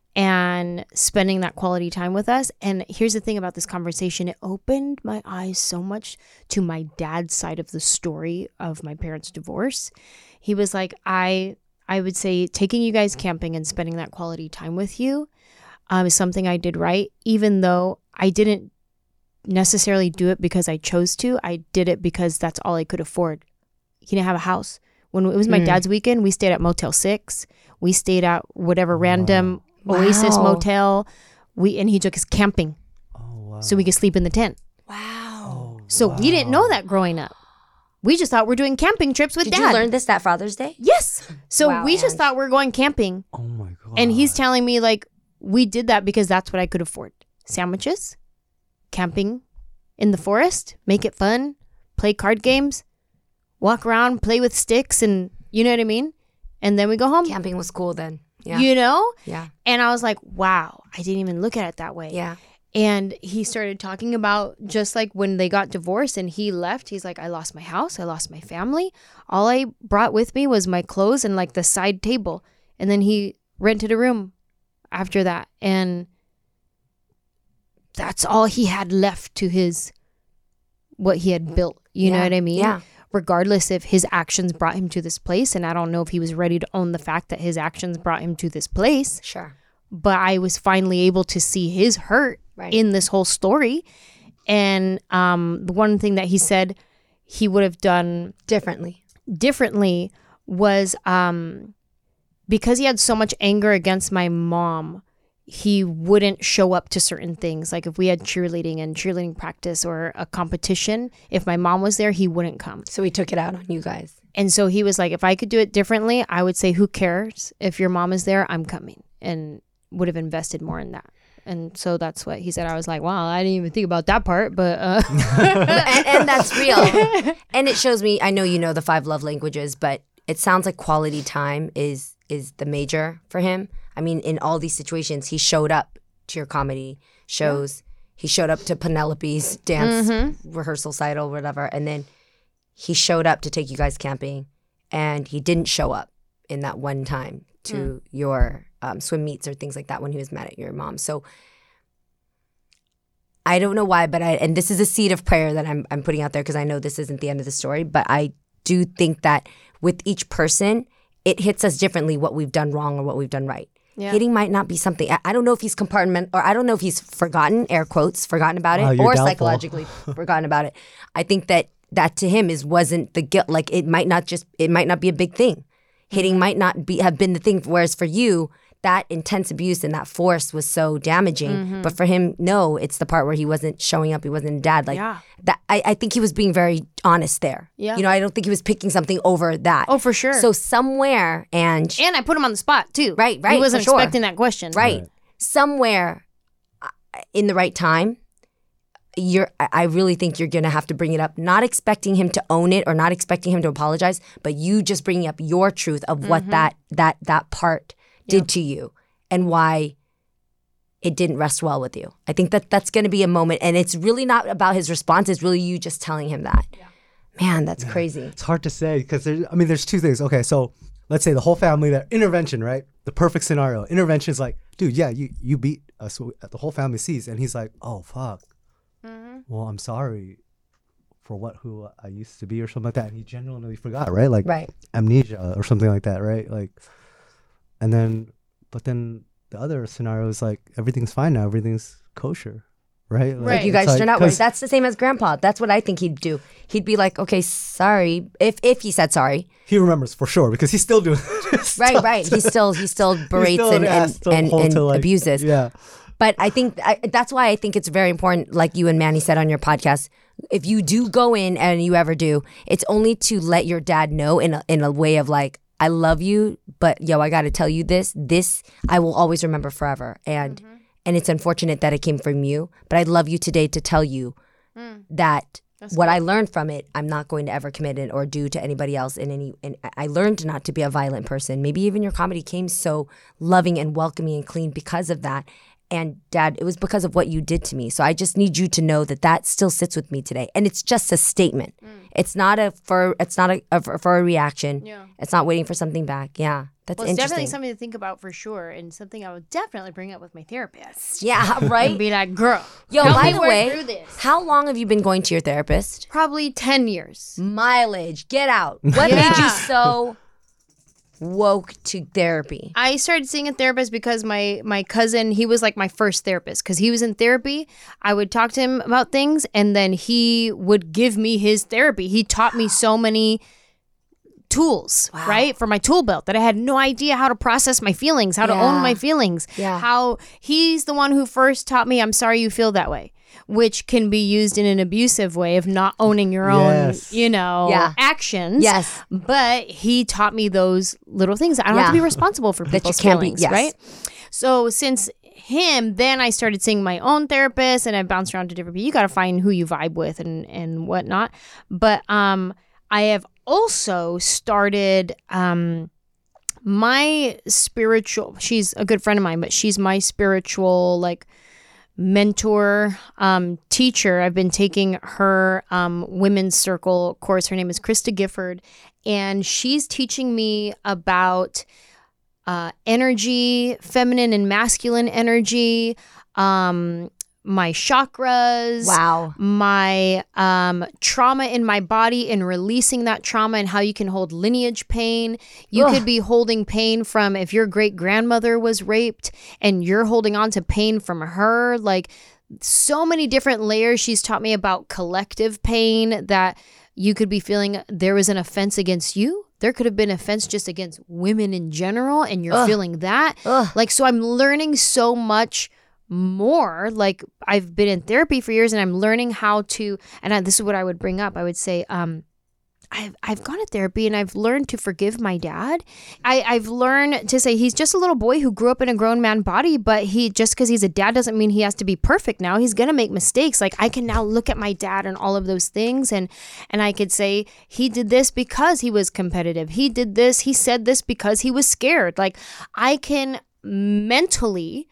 and spending that quality time with us. And here's the thing about this conversation. It opened my eyes so much to my dad's side of the story of my parents' divorce. He was like, I I would say taking you guys camping and spending that quality time with you um, is something I did right, even though I didn't necessarily do it because I chose to. I did it because that's all I could afford. He didn't have a house. When it was my Mm. dad's weekend, we stayed at Motel six. We stayed at whatever random Oasis Wow. motel. We and he took us camping Oh, wow. so we could sleep in the tent. Wow. So we didn't know that growing up. We just thought we're doing camping trips with Did dad. you learn this that Father's Day? Yes. So Wow, we just Ange. thought we're going camping. Oh my god. And he's telling me like we did that because that's what I could afford. Sandwiches, camping in the forest, make it fun, play card games, walk around, play with sticks, and you know what I mean? And then we go home. Camping was cool then. Yeah. You know? yeah. And I was like, wow, I didn't even look at it that way. Yeah. And he started talking about just like when they got divorced and he left, he's like, I lost my house, I lost my family. All I brought with me was my clothes and like the side table. And then he rented a room after that. And that's all he had left to his, what he had built. You know Yeah. what I mean? Yeah. Regardless if his actions brought him to this place. And I don't know if he was ready to own the fact that his actions brought him to this place. Sure. But I was finally able to see his hurt Right. in this whole story. And um, the one thing that he said he would have done Differently. differently was um, because he had so much anger against my mom, he wouldn't show up to certain things. Like if we had cheerleading and cheerleading practice or a competition, if my mom was there, he wouldn't come. So he took it out on you guys. And so he was like, if I could do it differently, I would say, who cares? If your mom is there, I'm coming. And would have invested more in that. And so that's what he said. I was like, wow, I didn't even think about that part, but uh and, and that's real. And it shows me, I know you know the five love languages, but it sounds like quality time is is the major for him. I mean, in all these situations, he showed up to your comedy shows. He showed up to Penelope's dance Mm-hmm. rehearsal site or whatever. And then he showed up to take you guys camping. And he didn't show up in that one time to Mm. your um, swim meets or things like that when he was mad at your mom. So I don't know why, but I, and this is a seed of prayer that I'm I'm putting out there because I know this isn't the end of the story, but I do think that with each person, it hits us differently what we've done wrong or what we've done right. Yeah. Hitting might not be something, I, I don't know if he's compartment, or I don't know if he's forgotten, air quotes, forgotten about it, Wow, you're or doubtful. psychologically forgotten about it. I think that that to him is wasn't the guilt, like it might not just, it might not be a big thing. Hitting might not be have been the thing, whereas for you, that intense abuse and that force was so damaging. Mm-hmm. But for him, no, it's the part where he wasn't showing up, he wasn't a dad. Like Yeah. that, I, I think he was being very honest there. Yeah. You know, I don't think he was picking something over that. Oh, for sure. So somewhere, and And I put him on the spot too. Right, right, He wasn't for sure. expecting that question. right, somewhere uh, in the right time, you're. I I really think you're gonna have to bring it up, not expecting him to own it or not expecting him to apologize, but you just bringing up your truth of what Mm-hmm. that that that part did to you and why it didn't rest well with you. I think that that's going to be a moment, and it's really not about his response. It's really you just telling him that. Man, that's crazy. It's hard to say because there's, I mean, there's two things. Okay, so let's say the whole family there, intervention, right? The perfect scenario. Intervention is like, dude, yeah, you you beat us. The whole family sees, and he's like, oh fuck. Well, I'm sorry for what who I used to be or something like that. And he genuinely forgot, right? Like Right. amnesia or something like that, right? Like, and then, but then the other scenario is like everything's fine now, everything's kosher, right? Like, Like you it's guys like- turn out right. 'cause- That's the same as grandpa. That's what I think he'd do. He'd be like, okay, sorry. If if he said sorry. He remembers for sure because he's still doing this Right, stuff. right. He still he still berates still and, has and, to and, hold and to, like- abuses. Yeah. But I think I, that's why I think it's very important, like you and Manny said on your podcast, if you do go in and you ever do, it's only to let your dad know in a, in a way of like, I love you, but yo, I got to tell you this, this I will always remember forever. And mm-hmm. and it's unfortunate that it came from you, but I love you today to tell you mm. that That's what good. I learned from it, I'm not going to ever commit it or do to anybody else in any, and I learned not to be a violent person. Maybe even your comedy came so loving and welcoming and clean because of that. And Dad, it was because of what you did to me. So I just need you to know that that still sits with me today. And it's just a statement. Mm. It's not a for. It's not a, a for a reaction. Yeah. It's not waiting for something back. Yeah, that's well, it's interesting. definitely something to think about for sure, and something I would definitely bring up with my therapist. Yeah, right. And be like, girl, yo, help by me the work way, through this. How long have you been going to your therapist? Probably ten years. Mileage. Get out. What Yeah. made you so woke to therapy? I started seeing a therapist because my my cousin, he was like my first therapist because he was in therapy. I would talk to him about things and then he would give me his therapy. He taught me so many tools, wow. right? For my tool belt that I had no idea how to process my feelings, how Yeah. to own my feelings. Yeah. How he's the one who first taught me, I'm sorry you feel that way, which can be used in an abusive way of not owning your Yes. own, you know, Yeah. actions. Yes. But he taught me those little things. I don't have to Yeah. be responsible for That you people's can't be- feelings, yes. right? So since him, then I started seeing my own therapist and I bounced around to different people. You got to find who you vibe with and, and whatnot. But um, I have also started um, my spiritual, she's a good friend of mine, but she's my spiritual like mentor, um, teacher. I've been taking her um, women's circle course. Her name is Krista Gifford. And she's teaching me about uh, energy, feminine and masculine energy, um, my chakras, Wow. my um, trauma in my body and releasing that trauma and how you can hold lineage pain. You Ugh. could be holding pain from if your great grandmother was raped and you're holding on to pain from her. Like so many different layers. She's taught me about collective pain that you could be feeling there was an offense against you. There could have been offense just against women in general and you're Ugh. feeling that. Ugh. Like, so I'm learning so much more. Like I've been in therapy for years and I'm learning how to, and I, this is what I would bring up. I would say, um, I've, I've gone to therapy and I've learned to forgive my dad. I, I've learned to say he's just a little boy who grew up in a grown man body, but he just because he's a dad doesn't mean he has to be perfect now. He's going to make mistakes. Like I can now look at my dad and all of those things and, and I could say he did this because he was competitive. He did this. He said this because he was scared. Like I can mentally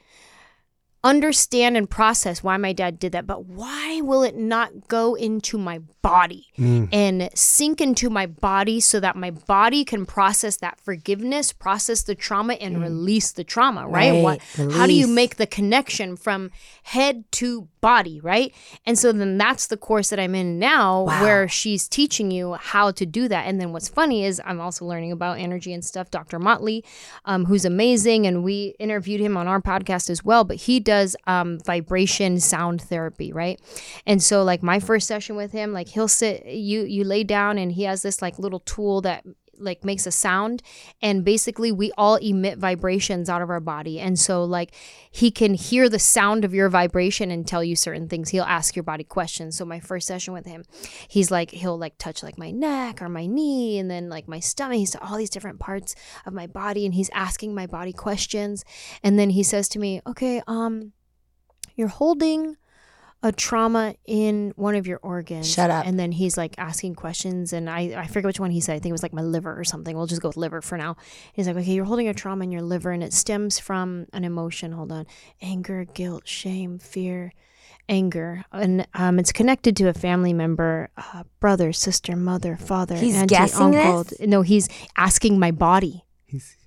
understand and process why my dad did that, but why will it not go into my body mm. and sink into my body so that my body can process that forgiveness, process the trauma and mm. release the trauma, right? Right. What, how do you make the connection from head to body, right? And so then that's the course that I'm in now Wow. where she's teaching you how to do that. And then what's funny is I'm also learning about energy and stuff. Doctor Motley, um, who's amazing, and we interviewed him on our podcast as well, but he does um, vibration sound therapy, right? And so like my first session with him, like he'll sit, you you lay down and he has this like little tool that like makes a sound, and basically we all emit vibrations out of our body. And so like he can hear the sound of your vibration and tell you certain things. He'll ask your body questions. So my first session with him, he's like, he'll like touch like my neck or my knee and then like my stomach. He's all these different parts of my body and he's asking my body questions. And then he says to me, okay, um, you're holding a trauma in one of your organs. Shut up. And then he's like asking questions and I, I forget which one he said. I think it was like my liver or something. We'll just go with liver for now. He's like, okay, you're holding a trauma in your liver and it stems from an emotion. Hold on. Anger, guilt, shame, fear, anger. And um, it's connected to a family member, uh, brother, sister, mother, father, He's auntie, guessing uncle. this? No, he's asking my body. He's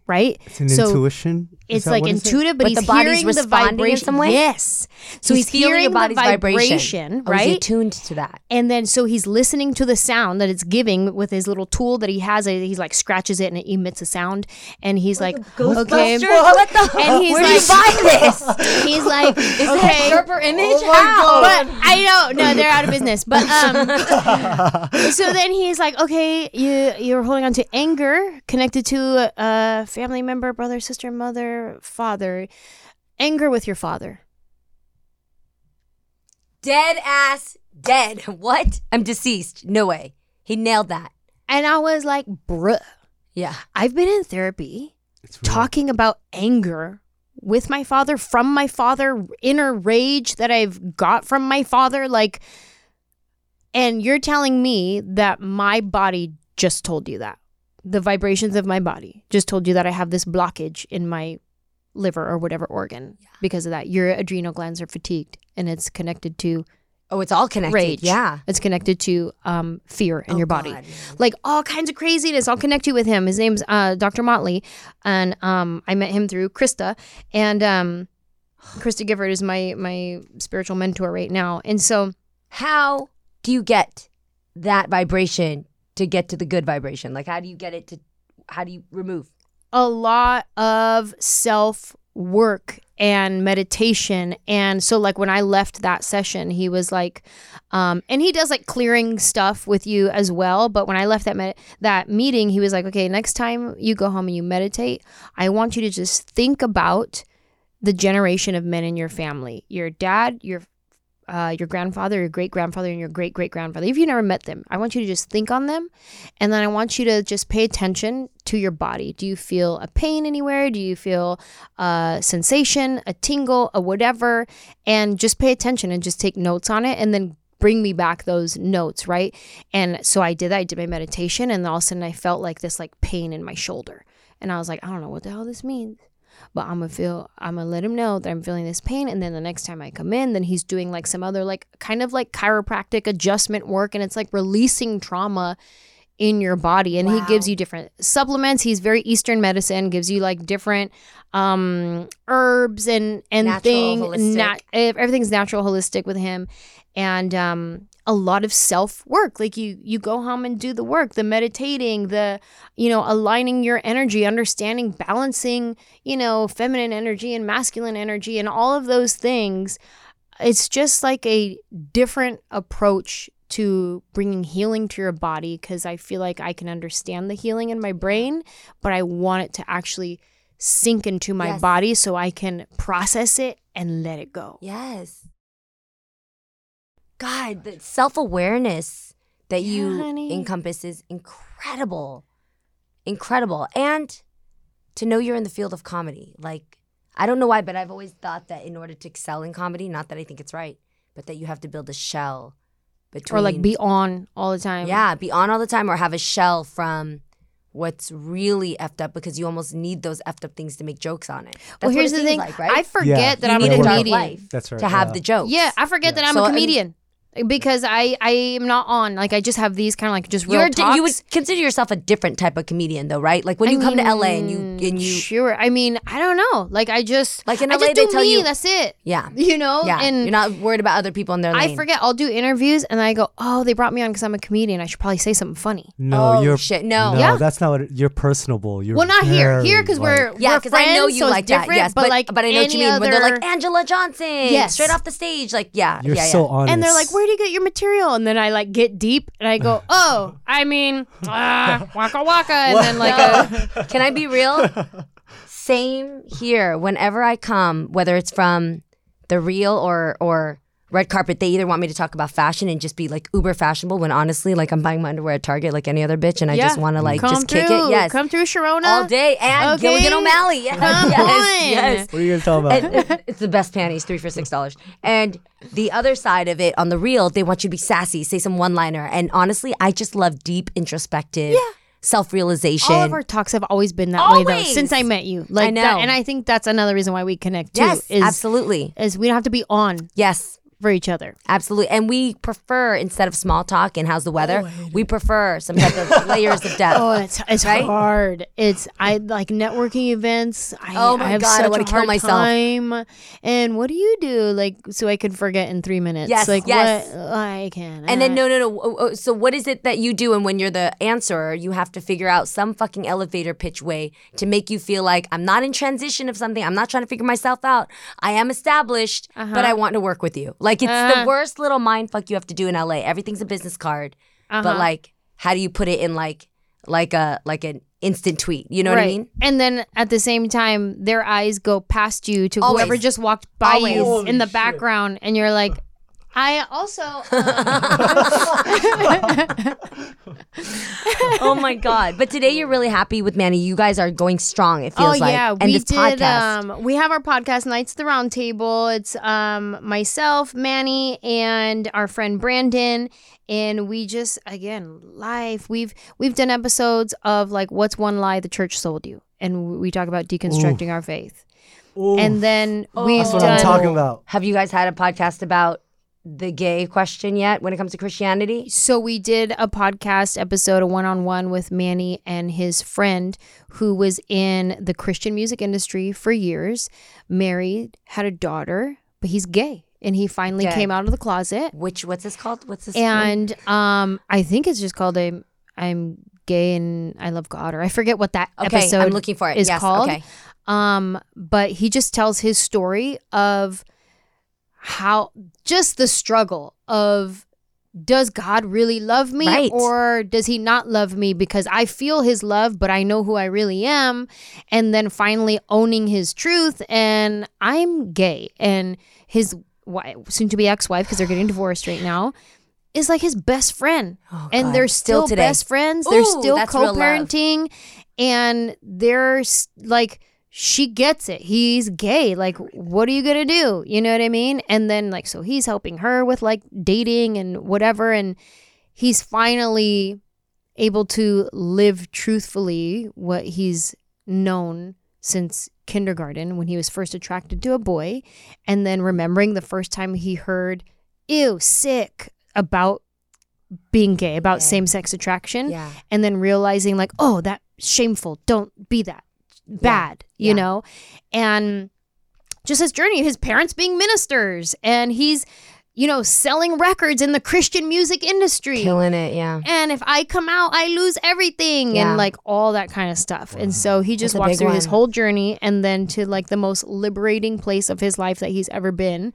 right? It's an so intuition. Is it's that like what is it? intuitive, but, But he's the body's hearing the responding in vibration. some way? Yes. So he's, feeling hearing your body's the vibration, vibration. Oh, is right? he attuned to that? And then so he's listening to the sound that it's giving with his little tool that he has. He's like scratches it and it emits a sound. And he's like, okay. Ghostbusters? What the? And he's Where like, do you buy this? He's like, Is it okay. a Sherper image? Oh my How? God. But I don't. No, they're out of business. But um, so then he's like, okay, you you're holding on to anger connected to a family member, brother, sister, mother, father. Anger with your father. Dead ass dead. What? I'm deceased. No way. He nailed that. And I was like, bruh, Yeah. I've been in therapy It's real. talking about anger with my father, from my father, inner rage that I've got from my father. Like, and you're telling me that my body just told you that. The vibrations of my body just told you that I have this blockage in my liver or whatever organ because of that. Your adrenal glands are fatigued and it's connected to Oh, it's all connected. rage. Yeah. It's connected to um, fear in Oh, your body. God. Like all kinds of craziness. I'll connect you with him. His name's uh, Doctor Motley. And um, I met him through Krista. And um, Krista Gifford is my, my spiritual mentor right now. And so How do you get that vibration to get to the good vibration? Like, how do you get it to, how do you remove? a lot of self work and meditation. And so like when I left that session, he was like, um, and he does like clearing stuff with you as well. But when I left that med- that meeting, he was like, okay, next time you go home and you meditate, I want you to just think about the generation of men in your family, your dad, your Uh, your grandfather, your great grandfather, and your great great grandfather. If you never met them, I want you to just think on them, and then I want you to just pay attention to your body. Do you feel a pain anywhere? Do you feel a sensation, a tingle, a whatever? And just pay attention and just take notes on it, and then bring me back those notes, right? And so I did that. I did my meditation, and all of a sudden I felt like this like pain in my shoulder, and I was like, I don't know what the hell this means. But I'm gonna feel, I'm gonna let him know that I'm feeling this pain. And then the next time I come in, then he's doing like some other like kind of like chiropractic adjustment work. And it's like releasing trauma in your body. And Wow. he gives you different supplements. He's very Eastern medicine, gives you like different um, herbs and, and Natural, things. holistic. Nat- everything's natural, holistic with him. And um, a lot of self work. Like you, you go home and do the work, the meditating, the, you know, aligning your energy, understanding, balancing, you know, feminine energy and masculine energy and all of those things. It's just like a different approach to bringing healing to your body, because I feel like I can understand the healing in my brain, but I want it to actually sink into my Yes. body so I can process it and let it go. Yes. God, the self-awareness that Yeah, you honey. encompass is incredible. Incredible. And to know you're in the field of comedy. Like, I don't know why, but I've always thought that in order to excel in comedy, not that I think it's right, but that you have to build a shell between. Or like be on all the time. Yeah, be on all the time or have a shell from what's really effed up, because you almost need those effed up things to make jokes on it. That's Well, what here's it the seems thing. like, right? I forget Yeah. that You I'm need a a dark comedian. life That's right. to have yeah. the jokes. Yeah, I forget that I'm So, a and- comedian because I I am not on. Like I just have these kind of like just real You're a di- talks. you would consider yourself a different type of comedian, though, right? Like when I you come to L A and mean, you and you, sure. I mean, I don't know. Like I just Like in I L A just they do tell me. you- That's it. yeah, You know. yeah. And You're not worried about other people in their lane. I forget. I'll do interviews and I go, oh, they brought me on because I'm a comedian. I should probably say something funny. No, Oh, you're shit, no. No, Yeah. that's not what it, you're personable. You're Well, not here. very, Here because we're like- Yeah, we're because I know friends, you so it's like that. different, Yes, but, like but I know what you any mean. When they're like other- Angela Johnson, Yes. straight off the stage, like yeah, You're yeah, so yeah. honest. And they're like, where do you get your material? And then I like get deep and I go, oh, I mean, ah, waka waka. And then like, a, Can I be real? Same here. Whenever I come, whether it's from the real or or red carpet, they either want me to talk about fashion and just be like uber fashionable, when honestly, like I'm buying my underwear at Target like any other bitch, and I yeah, just want to like come just through, kick it. Yes, come through, Sharona. all day. And Okay. Gilligan O'Malley. Yes, Come yes, on. yes. What are you gonna talk about? And it- it's the best panties, three for six dollars. And the other side of it, on the reel, they want you to be sassy, say some one-liner. And honestly, I just love deep, introspective, self-realization. All of our talks have always been that way though, Always. since I met you. Like I know. that, and I think that's another reason why we connect too. yes, is, absolutely. Is we don't have to be on. Yes, for each other. Absolutely. And we prefer, instead of small talk and how's the weather, we prefer some type of layers of depth. Oh, it's it's Right? hard. It's I like networking events. I, Oh my I have God, I such wanna a kill hard myself. time. And what do you do? Like, so I could forget in three minutes. Yes, like yes. what I can. And then, no, no, no. Oh, oh, So what is it that you do? And when you're the answerer, you have to figure out some fucking elevator pitch way to make you feel like I'm not in transition of something. I'm not trying to figure myself out. I am established, Uh-huh. but I want to work with you. Like, it's Uh-huh. the worst little mind fuck you have to do in L A. Everything's a business card. Uh-huh. But like, how do you put it in like, like a, like an instant tweet? You know what I Right. mean? And then at the same time, their eyes go past you to Always. whoever just walked by Always. you Holy in the background, and you're like, I also. Um, Oh my God. But today you're really happy with Manny. You guys are going strong, it feels oh like. yeah, And we this did. podcast. Um, we have our podcast, Knights of the Round Table. It's um myself, Manny, and our friend Brandon, and we just again live. We've we've done episodes of like what's one lie the church sold you, and we talk about deconstructing our faith. And then we've That's what done. I'm talking about. Have you guys had a podcast about the gay question yet when it comes to Christianity? So we did a podcast episode, a one-on-one with Manny and his friend who was in the Christian music industry for years, married, had a daughter, but he's gay. And he finally Gay. came out of the closet. Which, what's this called? What's this one? And um, I think it's just called I'm, I'm gay and I love God, or I forget what that Okay, episode I'm looking for it. is Yes, called. okay. Um, but he just tells his story of how just the struggle of does God really love me Right. or does he not love me because I feel his love but I know who I really am, and then finally owning his truth and I'm gay, and his wife, soon to be ex-wife because they're getting divorced right now, is like his best friend. Oh, And God. they're still, today. best friends. They're Ooh, still that's real love. co-parenting, and they're s- like she gets it. He's gay. Like, what are you going to do? You know what I mean? And then, like, so he's helping her with, like, dating and whatever. And he's finally able to live truthfully what he's known since kindergarten when he was first attracted to a boy. And then remembering the first time he heard, ew, sick, about being gay, about Okay. same-sex attraction. Yeah. And then realizing, like, oh, that's shameful. Don't be that. Bad, you Yeah. know? And just his journey, his parents being ministers, and he's, you know, selling records in the Christian music industry. Killing it, yeah. And if I come out, I lose everything, Yeah. and like all that kind of stuff. And so he just That's a walks big through his one. whole journey, and then to like the most liberating place of his life that he's ever been,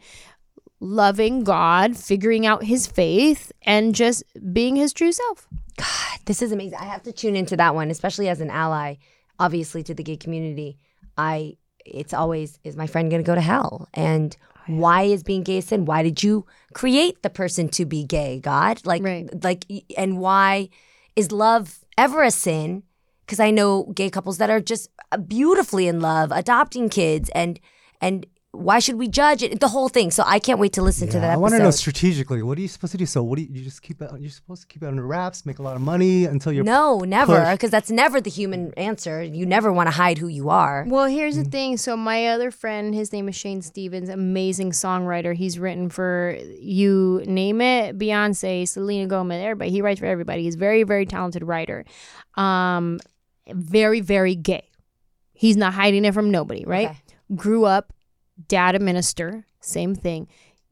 loving God, figuring out his faith, and just being his true self. God, this is amazing. I have to tune into that one, especially as an ally, obviously, to the gay community. I, it's always, is my friend going to go to hell? And why is being gay a sin? Why did you create the person to be gay, God? Like, Right. like, and why is love ever a sin? Because I know gay couples that are just beautifully in love, adopting kids, and and why should we judge it? The whole thing. So I can't wait to listen to Yeah, that I episode. want to know strategically, what are you supposed to do? So what do you, you just keep it, you're supposed to keep it under wraps, make a lot of money until you're No, never, pushed. because that's never the human answer. You never want to hide who you are. Well, here's the thing. So my other friend, his name is Shane Stevens, amazing songwriter. He's written for you name it, Beyonce, Selena Gomez, everybody. He writes for everybody. He's a very, very talented writer. Um, very, very gay. He's not hiding it from nobody, right? Okay. Grew up, dad a minister, same thing.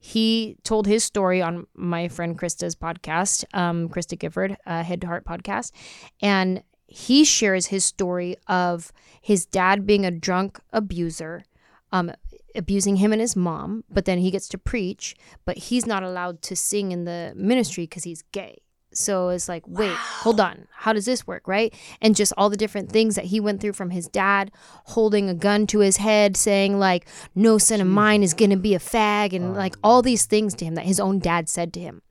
He told his story on my friend Krista's podcast, um, Krista Gifford, uh, Head to Heart podcast. And he shares his story of his dad being a drunk abuser, um, abusing him and his mom, but then he gets to preach, but he's not allowed to sing in the ministry because he's gay. So it's like, wait, hold on. How does this work, right? And just all the different things that he went through, from his dad holding a gun to his head, saying like, no son of mine is going to be a fag, and like all these things to him that his own dad said to him.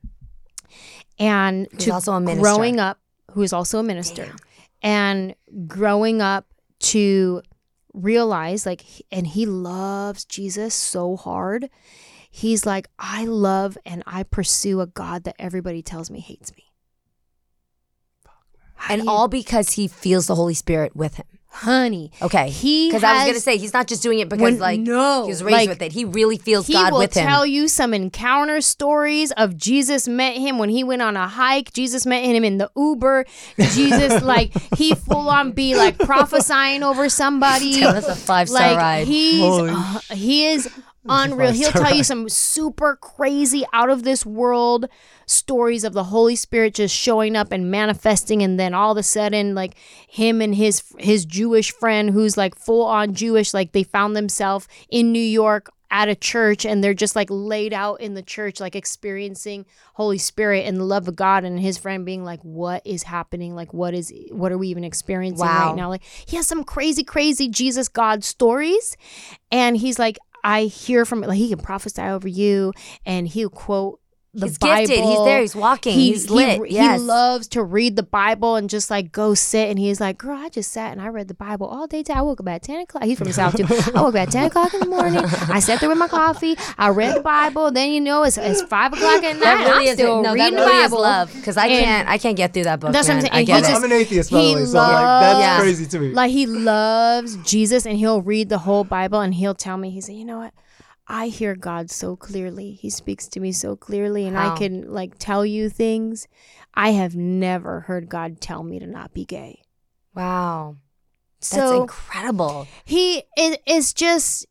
And Who's to also a minister. growing up, who is also a minister, and growing up to realize like, and he loves Jesus so hard. He's like, I love and I pursue a God that everybody tells me hates me. And all because he feels the Holy Spirit with him. Honey. Okay. He Because I was has- going to say, he's not just doing it because, When- like, no, he was raised like, with it. He really feels He God will with him. tell you some encounter stories of Jesus met him when he went on a hike. Jesus met him in the Uber. Jesus, like, he full on be like prophesying over somebody. Tell us a five-star like, ride. He's, Holy uh, he is unreal. He'll five-star tell you ride. some super crazy, out of this world stories of the Holy Spirit just showing up and manifesting, and then all of a sudden, like, him and his his Jewish friend who's like full on Jewish, like, they found themselves in New York at a church, and they're just like laid out in the church, like experiencing Holy Spirit and the love of God, and his friend being like, what is happening? Like, what is what are we even experiencing Wow. right now? Like, he has some crazy, crazy Jesus God stories, and he's like, I hear from, like, he can prophesy over you, and he'll quote the He's Bible. gifted. He's there. He's walking. He, He's he- lit. He, Yes. loves to read the Bible and just like go sit. And he's like, girl, I just sat and I read the Bible all day. I woke up at ten o'clock. He's from the South too. I woke up at ten o'clock in the morning. I sat there with my coffee. I read the Bible. Then, you know, it's, it's five o'clock at night. That really I'm is still no, that reading the really is Bible. love. Because I And can't, I can't get through that book. that's what I'm man. saying. I And get he it. just- I'm an atheist, by he the way, so like that's loves- crazy to me. Like, he loves Jesus, and he'll read the whole Bible, and he'll tell me, he said, you know what? I hear God so clearly. He speaks to me so clearly, and How? I can like tell you things. I have never heard God tell me to not be gay. Wow. That's So incredible. he is, is just,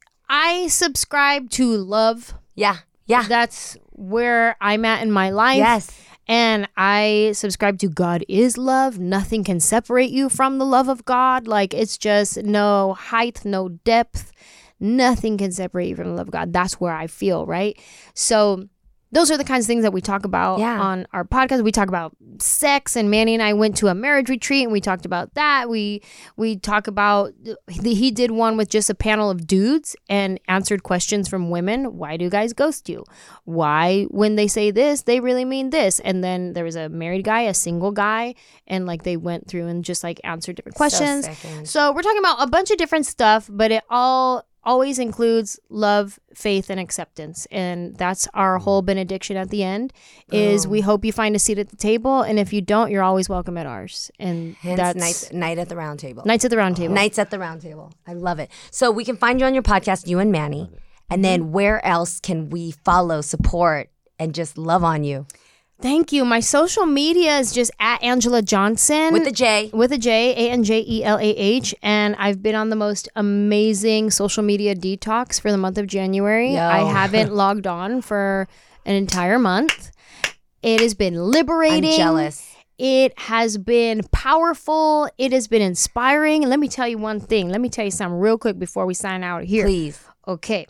I subscribe to love. Yeah. Yeah. That's where I'm at in my life. Yes. And I subscribe to God is love. Nothing can separate you from the love of God. Like, it's just no height, no depth. Nothing can separate you from the love of God. That's where I feel, right? So those are the kinds of things that we talk about Yeah. on our podcast. We talk about sex, and Manny and I went to a marriage retreat, and we talked about that. We we talk about, he did one with just a panel of dudes and answered questions from women. Why do guys ghost you? Why, when they say this, they really mean this? And then there was a married guy, a single guy, and like they went through and just like answered different questions. So sick and- So we're talking about a bunch of different stuff, but it all always includes love, faith, and acceptance. And that's our whole benediction at the end is we hope you find a seat at the table. And if you don't, you're always welcome at ours. And Hence, that's night, night at the round table. Nights at the Round Table. Nights at the round table. I love it. So we can find you on your podcast, you and Manny. And then where else can we follow, support, and just love on you? Thank you. My social media is just at Angela Johnson. With a J. With a J, A N J E L A H. And I've been on the most amazing social media detox for the month of January. Yo. I haven't logged on for an entire month. It has been liberating. I'm jealous. It has been powerful. It has been inspiring. And let me tell you one thing. Let me tell you something real quick before we sign out here. Please. Okay.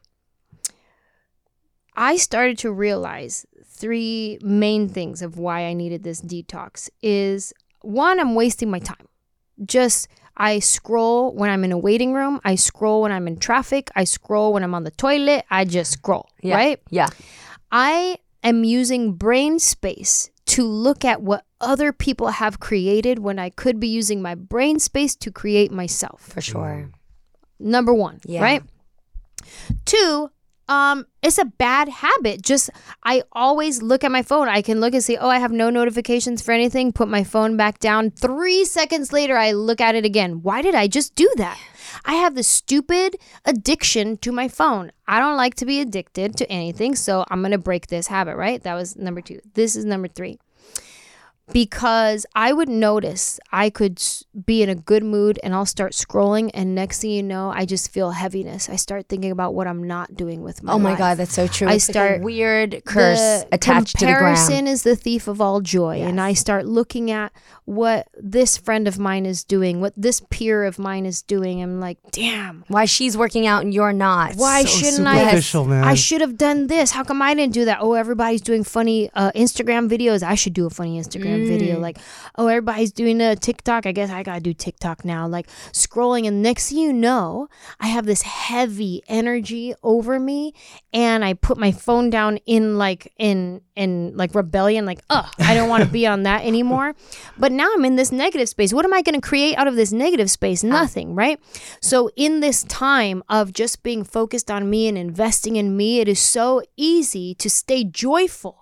I started to realize three main things of why I needed this detox is one, I'm wasting my time. Just I scroll when I'm in a waiting room. I scroll when I'm in traffic. I scroll when I'm on the toilet. I just scroll, Yeah. right? Yeah. I am using brain space to look at what other people have created when I could be using my brain space to create myself. For sure. Number one, Yeah. right? Two, um, it's a bad habit. Just I always look at my phone. I can look and see, oh, I have no notifications for anything. Put my phone back down. Three seconds later, I look at it again. Why did I just do that? I have this stupid addiction to my phone. I don't like to be addicted to anything, so I'm gonna break this habit, right? That was number two. This is number three. Because I would notice I could s- be in a good mood and I'll start scrolling, and next thing you know, I just feel heaviness. I start thinking about what I'm not doing with my Oh my life. God, that's so true. I It's like a start weird curse the attached to the comparison ground. is the thief of all joy, and Yes. I start looking at what this friend of mine is doing, what this peer of mine is doing. I'm like, damn. Why she's working out and you're not. Why so shouldn't I? superficial, man. I should have done this. How come I didn't do that? Oh, everybody's doing funny uh, Instagram videos. I should do a funny Instagram video. Like, oh, everybody's doing a TikTok. I guess I gotta do TikTok now. Like scrolling, and next thing you know, I have this heavy energy over me, and I put my phone down in like in in like rebellion. Like, oh, I don't want to be on that anymore. But now I'm in this negative space. What am I going to create out of this negative space? Nothing, right? So in this time of just being focused on me and investing in me, it is so easy to stay joyful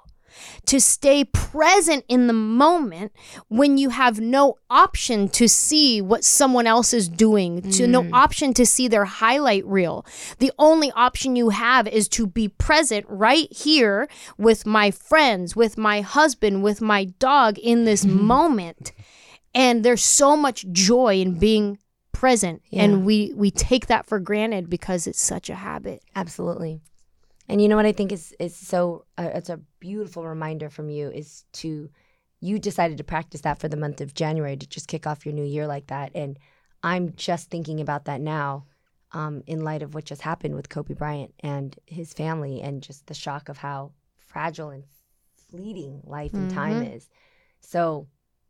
to stay present in the moment when you have no option to see what someone else is doing, to no option to see their highlight reel. The only option you have is to be present right here with my friends, with my husband, with my dog in this moment. And there's so much joy in being present, Yeah. and we we take that for granted because it's such a habit. Absolutely. And you know what I think is is so uh, it's a beautiful reminder from you is to you decided to practice that for the month of January to just kick off your new year like that. And I'm just thinking about that now um, in light of what just happened with Kobe Bryant and his family and just the shock of how fragile and fleeting life and time is. So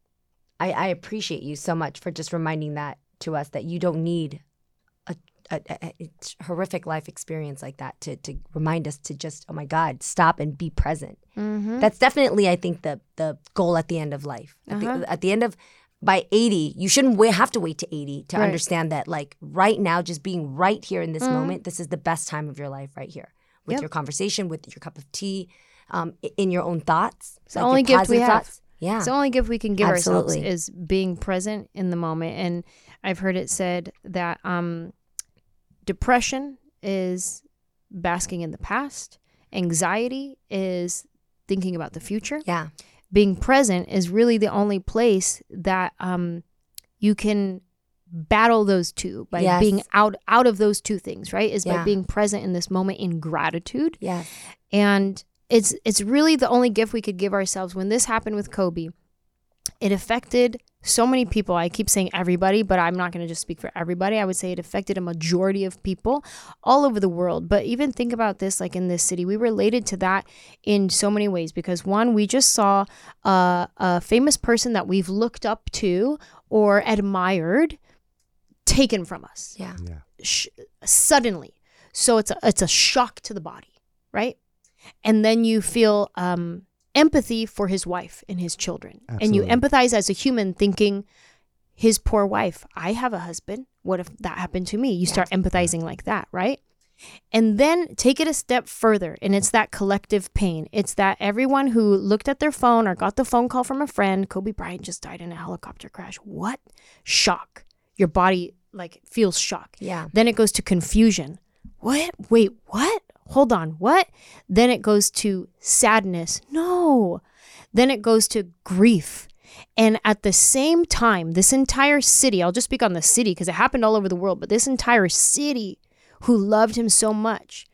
I, I appreciate you so much for just reminding that to us, that you don't need a, a, a, a horrific life experience like that to, to remind us to just, oh my God, stop and be present. Mm-hmm. That's definitely, I think, the the goal at the end of life. At, Uh-huh. the, at the end of, by eighty, you shouldn't wait, have to wait to eighty to Right. understand that, like, right now, just being right here in this Mhm. moment, this is the best time of your life right here. With Yep. your conversation, with your cup of tea, um, i- in your own thoughts. It's the like your only gift we positive have. thoughts. Yeah. It's the only gift we can give Absolutely. ourselves is being present in the moment. And I've heard it said that um, depression is basking in the past. Anxiety is thinking about the future. Yeah. Being present is really the only place that um, you can battle those two by Yes. being out out of those two things, right? Is by Yeah. being present in this moment in gratitude. Yeah. And it's it's really the only gift we could give ourselves. When this happened with Kobe, it affected so many people. I keep saying everybody, but I'm not going to just speak for everybody. I would say it affected a majority of people all over the world. But even think about this, like in this city, we related to that in so many ways because one, we just saw uh, a famous person that we've looked up to or admired taken from us. Yeah. Yeah. Sh- suddenly. So it's a, it's a shock to the body, right? And then you feel um, empathy for his wife and his children. And you Absolutely. empathize as a human thinking, his poor wife, I have a husband. What if that happened to me? You start empathizing like that, right? And then take it a step further. And it's that collective pain. It's that everyone who looked at their phone or got the phone call from a friend, Kobe Bryant just died in a helicopter crash. What? Shock. Your body like feels shock. Yeah. Then it goes to confusion. What? Wait, what? Hold on, what? Then it goes to sadness. No. Then it goes to grief. And at the same time, this entire city, I'll just speak on the city because it happened all over the world, but this entire city who loved him so much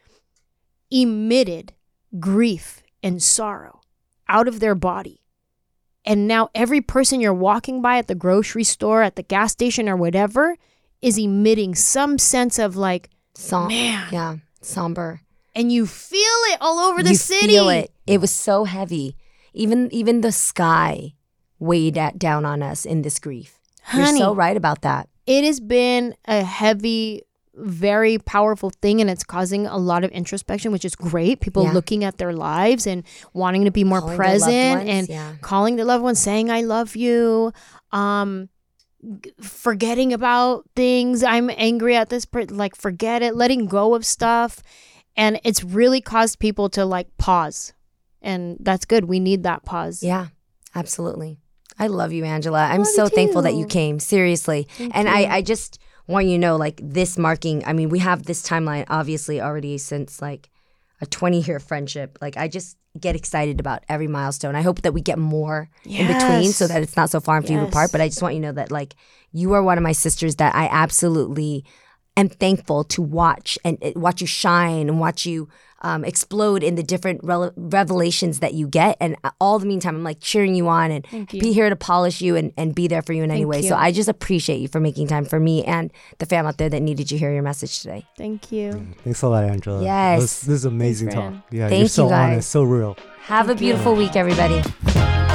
emitted grief and sorrow out of their body. And now every person you're walking by at the grocery store, at the gas station or whatever is emitting some sense of like, Som- man. Yeah. Somber. And you feel it all over the you city. feel it. It was so heavy. Even even the sky weighed at, down on us in this grief. Honey. You're so right about that. It has been a heavy, very powerful thing, and it's causing a lot of introspection, which is great. People Yeah. looking at their lives and wanting to be more Calling their loved present ones, and yeah. calling their loved ones, saying, I love you. Um, g- forgetting about things. I'm angry at this, per- like forget it, letting go of stuff. And it's really caused people to like pause. And that's good. We need that pause. Yeah, absolutely. I love you, Angela. I'm Love so you thankful that you too. came, seriously. Thank and you. I, I just want you to know, like, this marking, I mean, we have this timeline, obviously, already since, like, a twenty-year friendship. Like, I just get excited about every milestone. I hope that we get more in between so Yes. that it's not so far and few Yes. apart. But I just want you to know that, like, you are one of my sisters that I absolutely am thankful to watch and uh, watch you shine and watch you um, explode in the different rele- revelations that you get. And all the meantime, I'm like cheering you on and Thank you. be here to polish you and, and be there for you in any Thank way. you. So I just appreciate you for making time for me and the fam out there that needed to hear your message today. Thank you. Thanks a lot, Angela. Yes. This, this is amazing Thanks, talk. Fran. Yeah, Thank you're so you, guys. honest, so real. Have a beautiful week, everybody.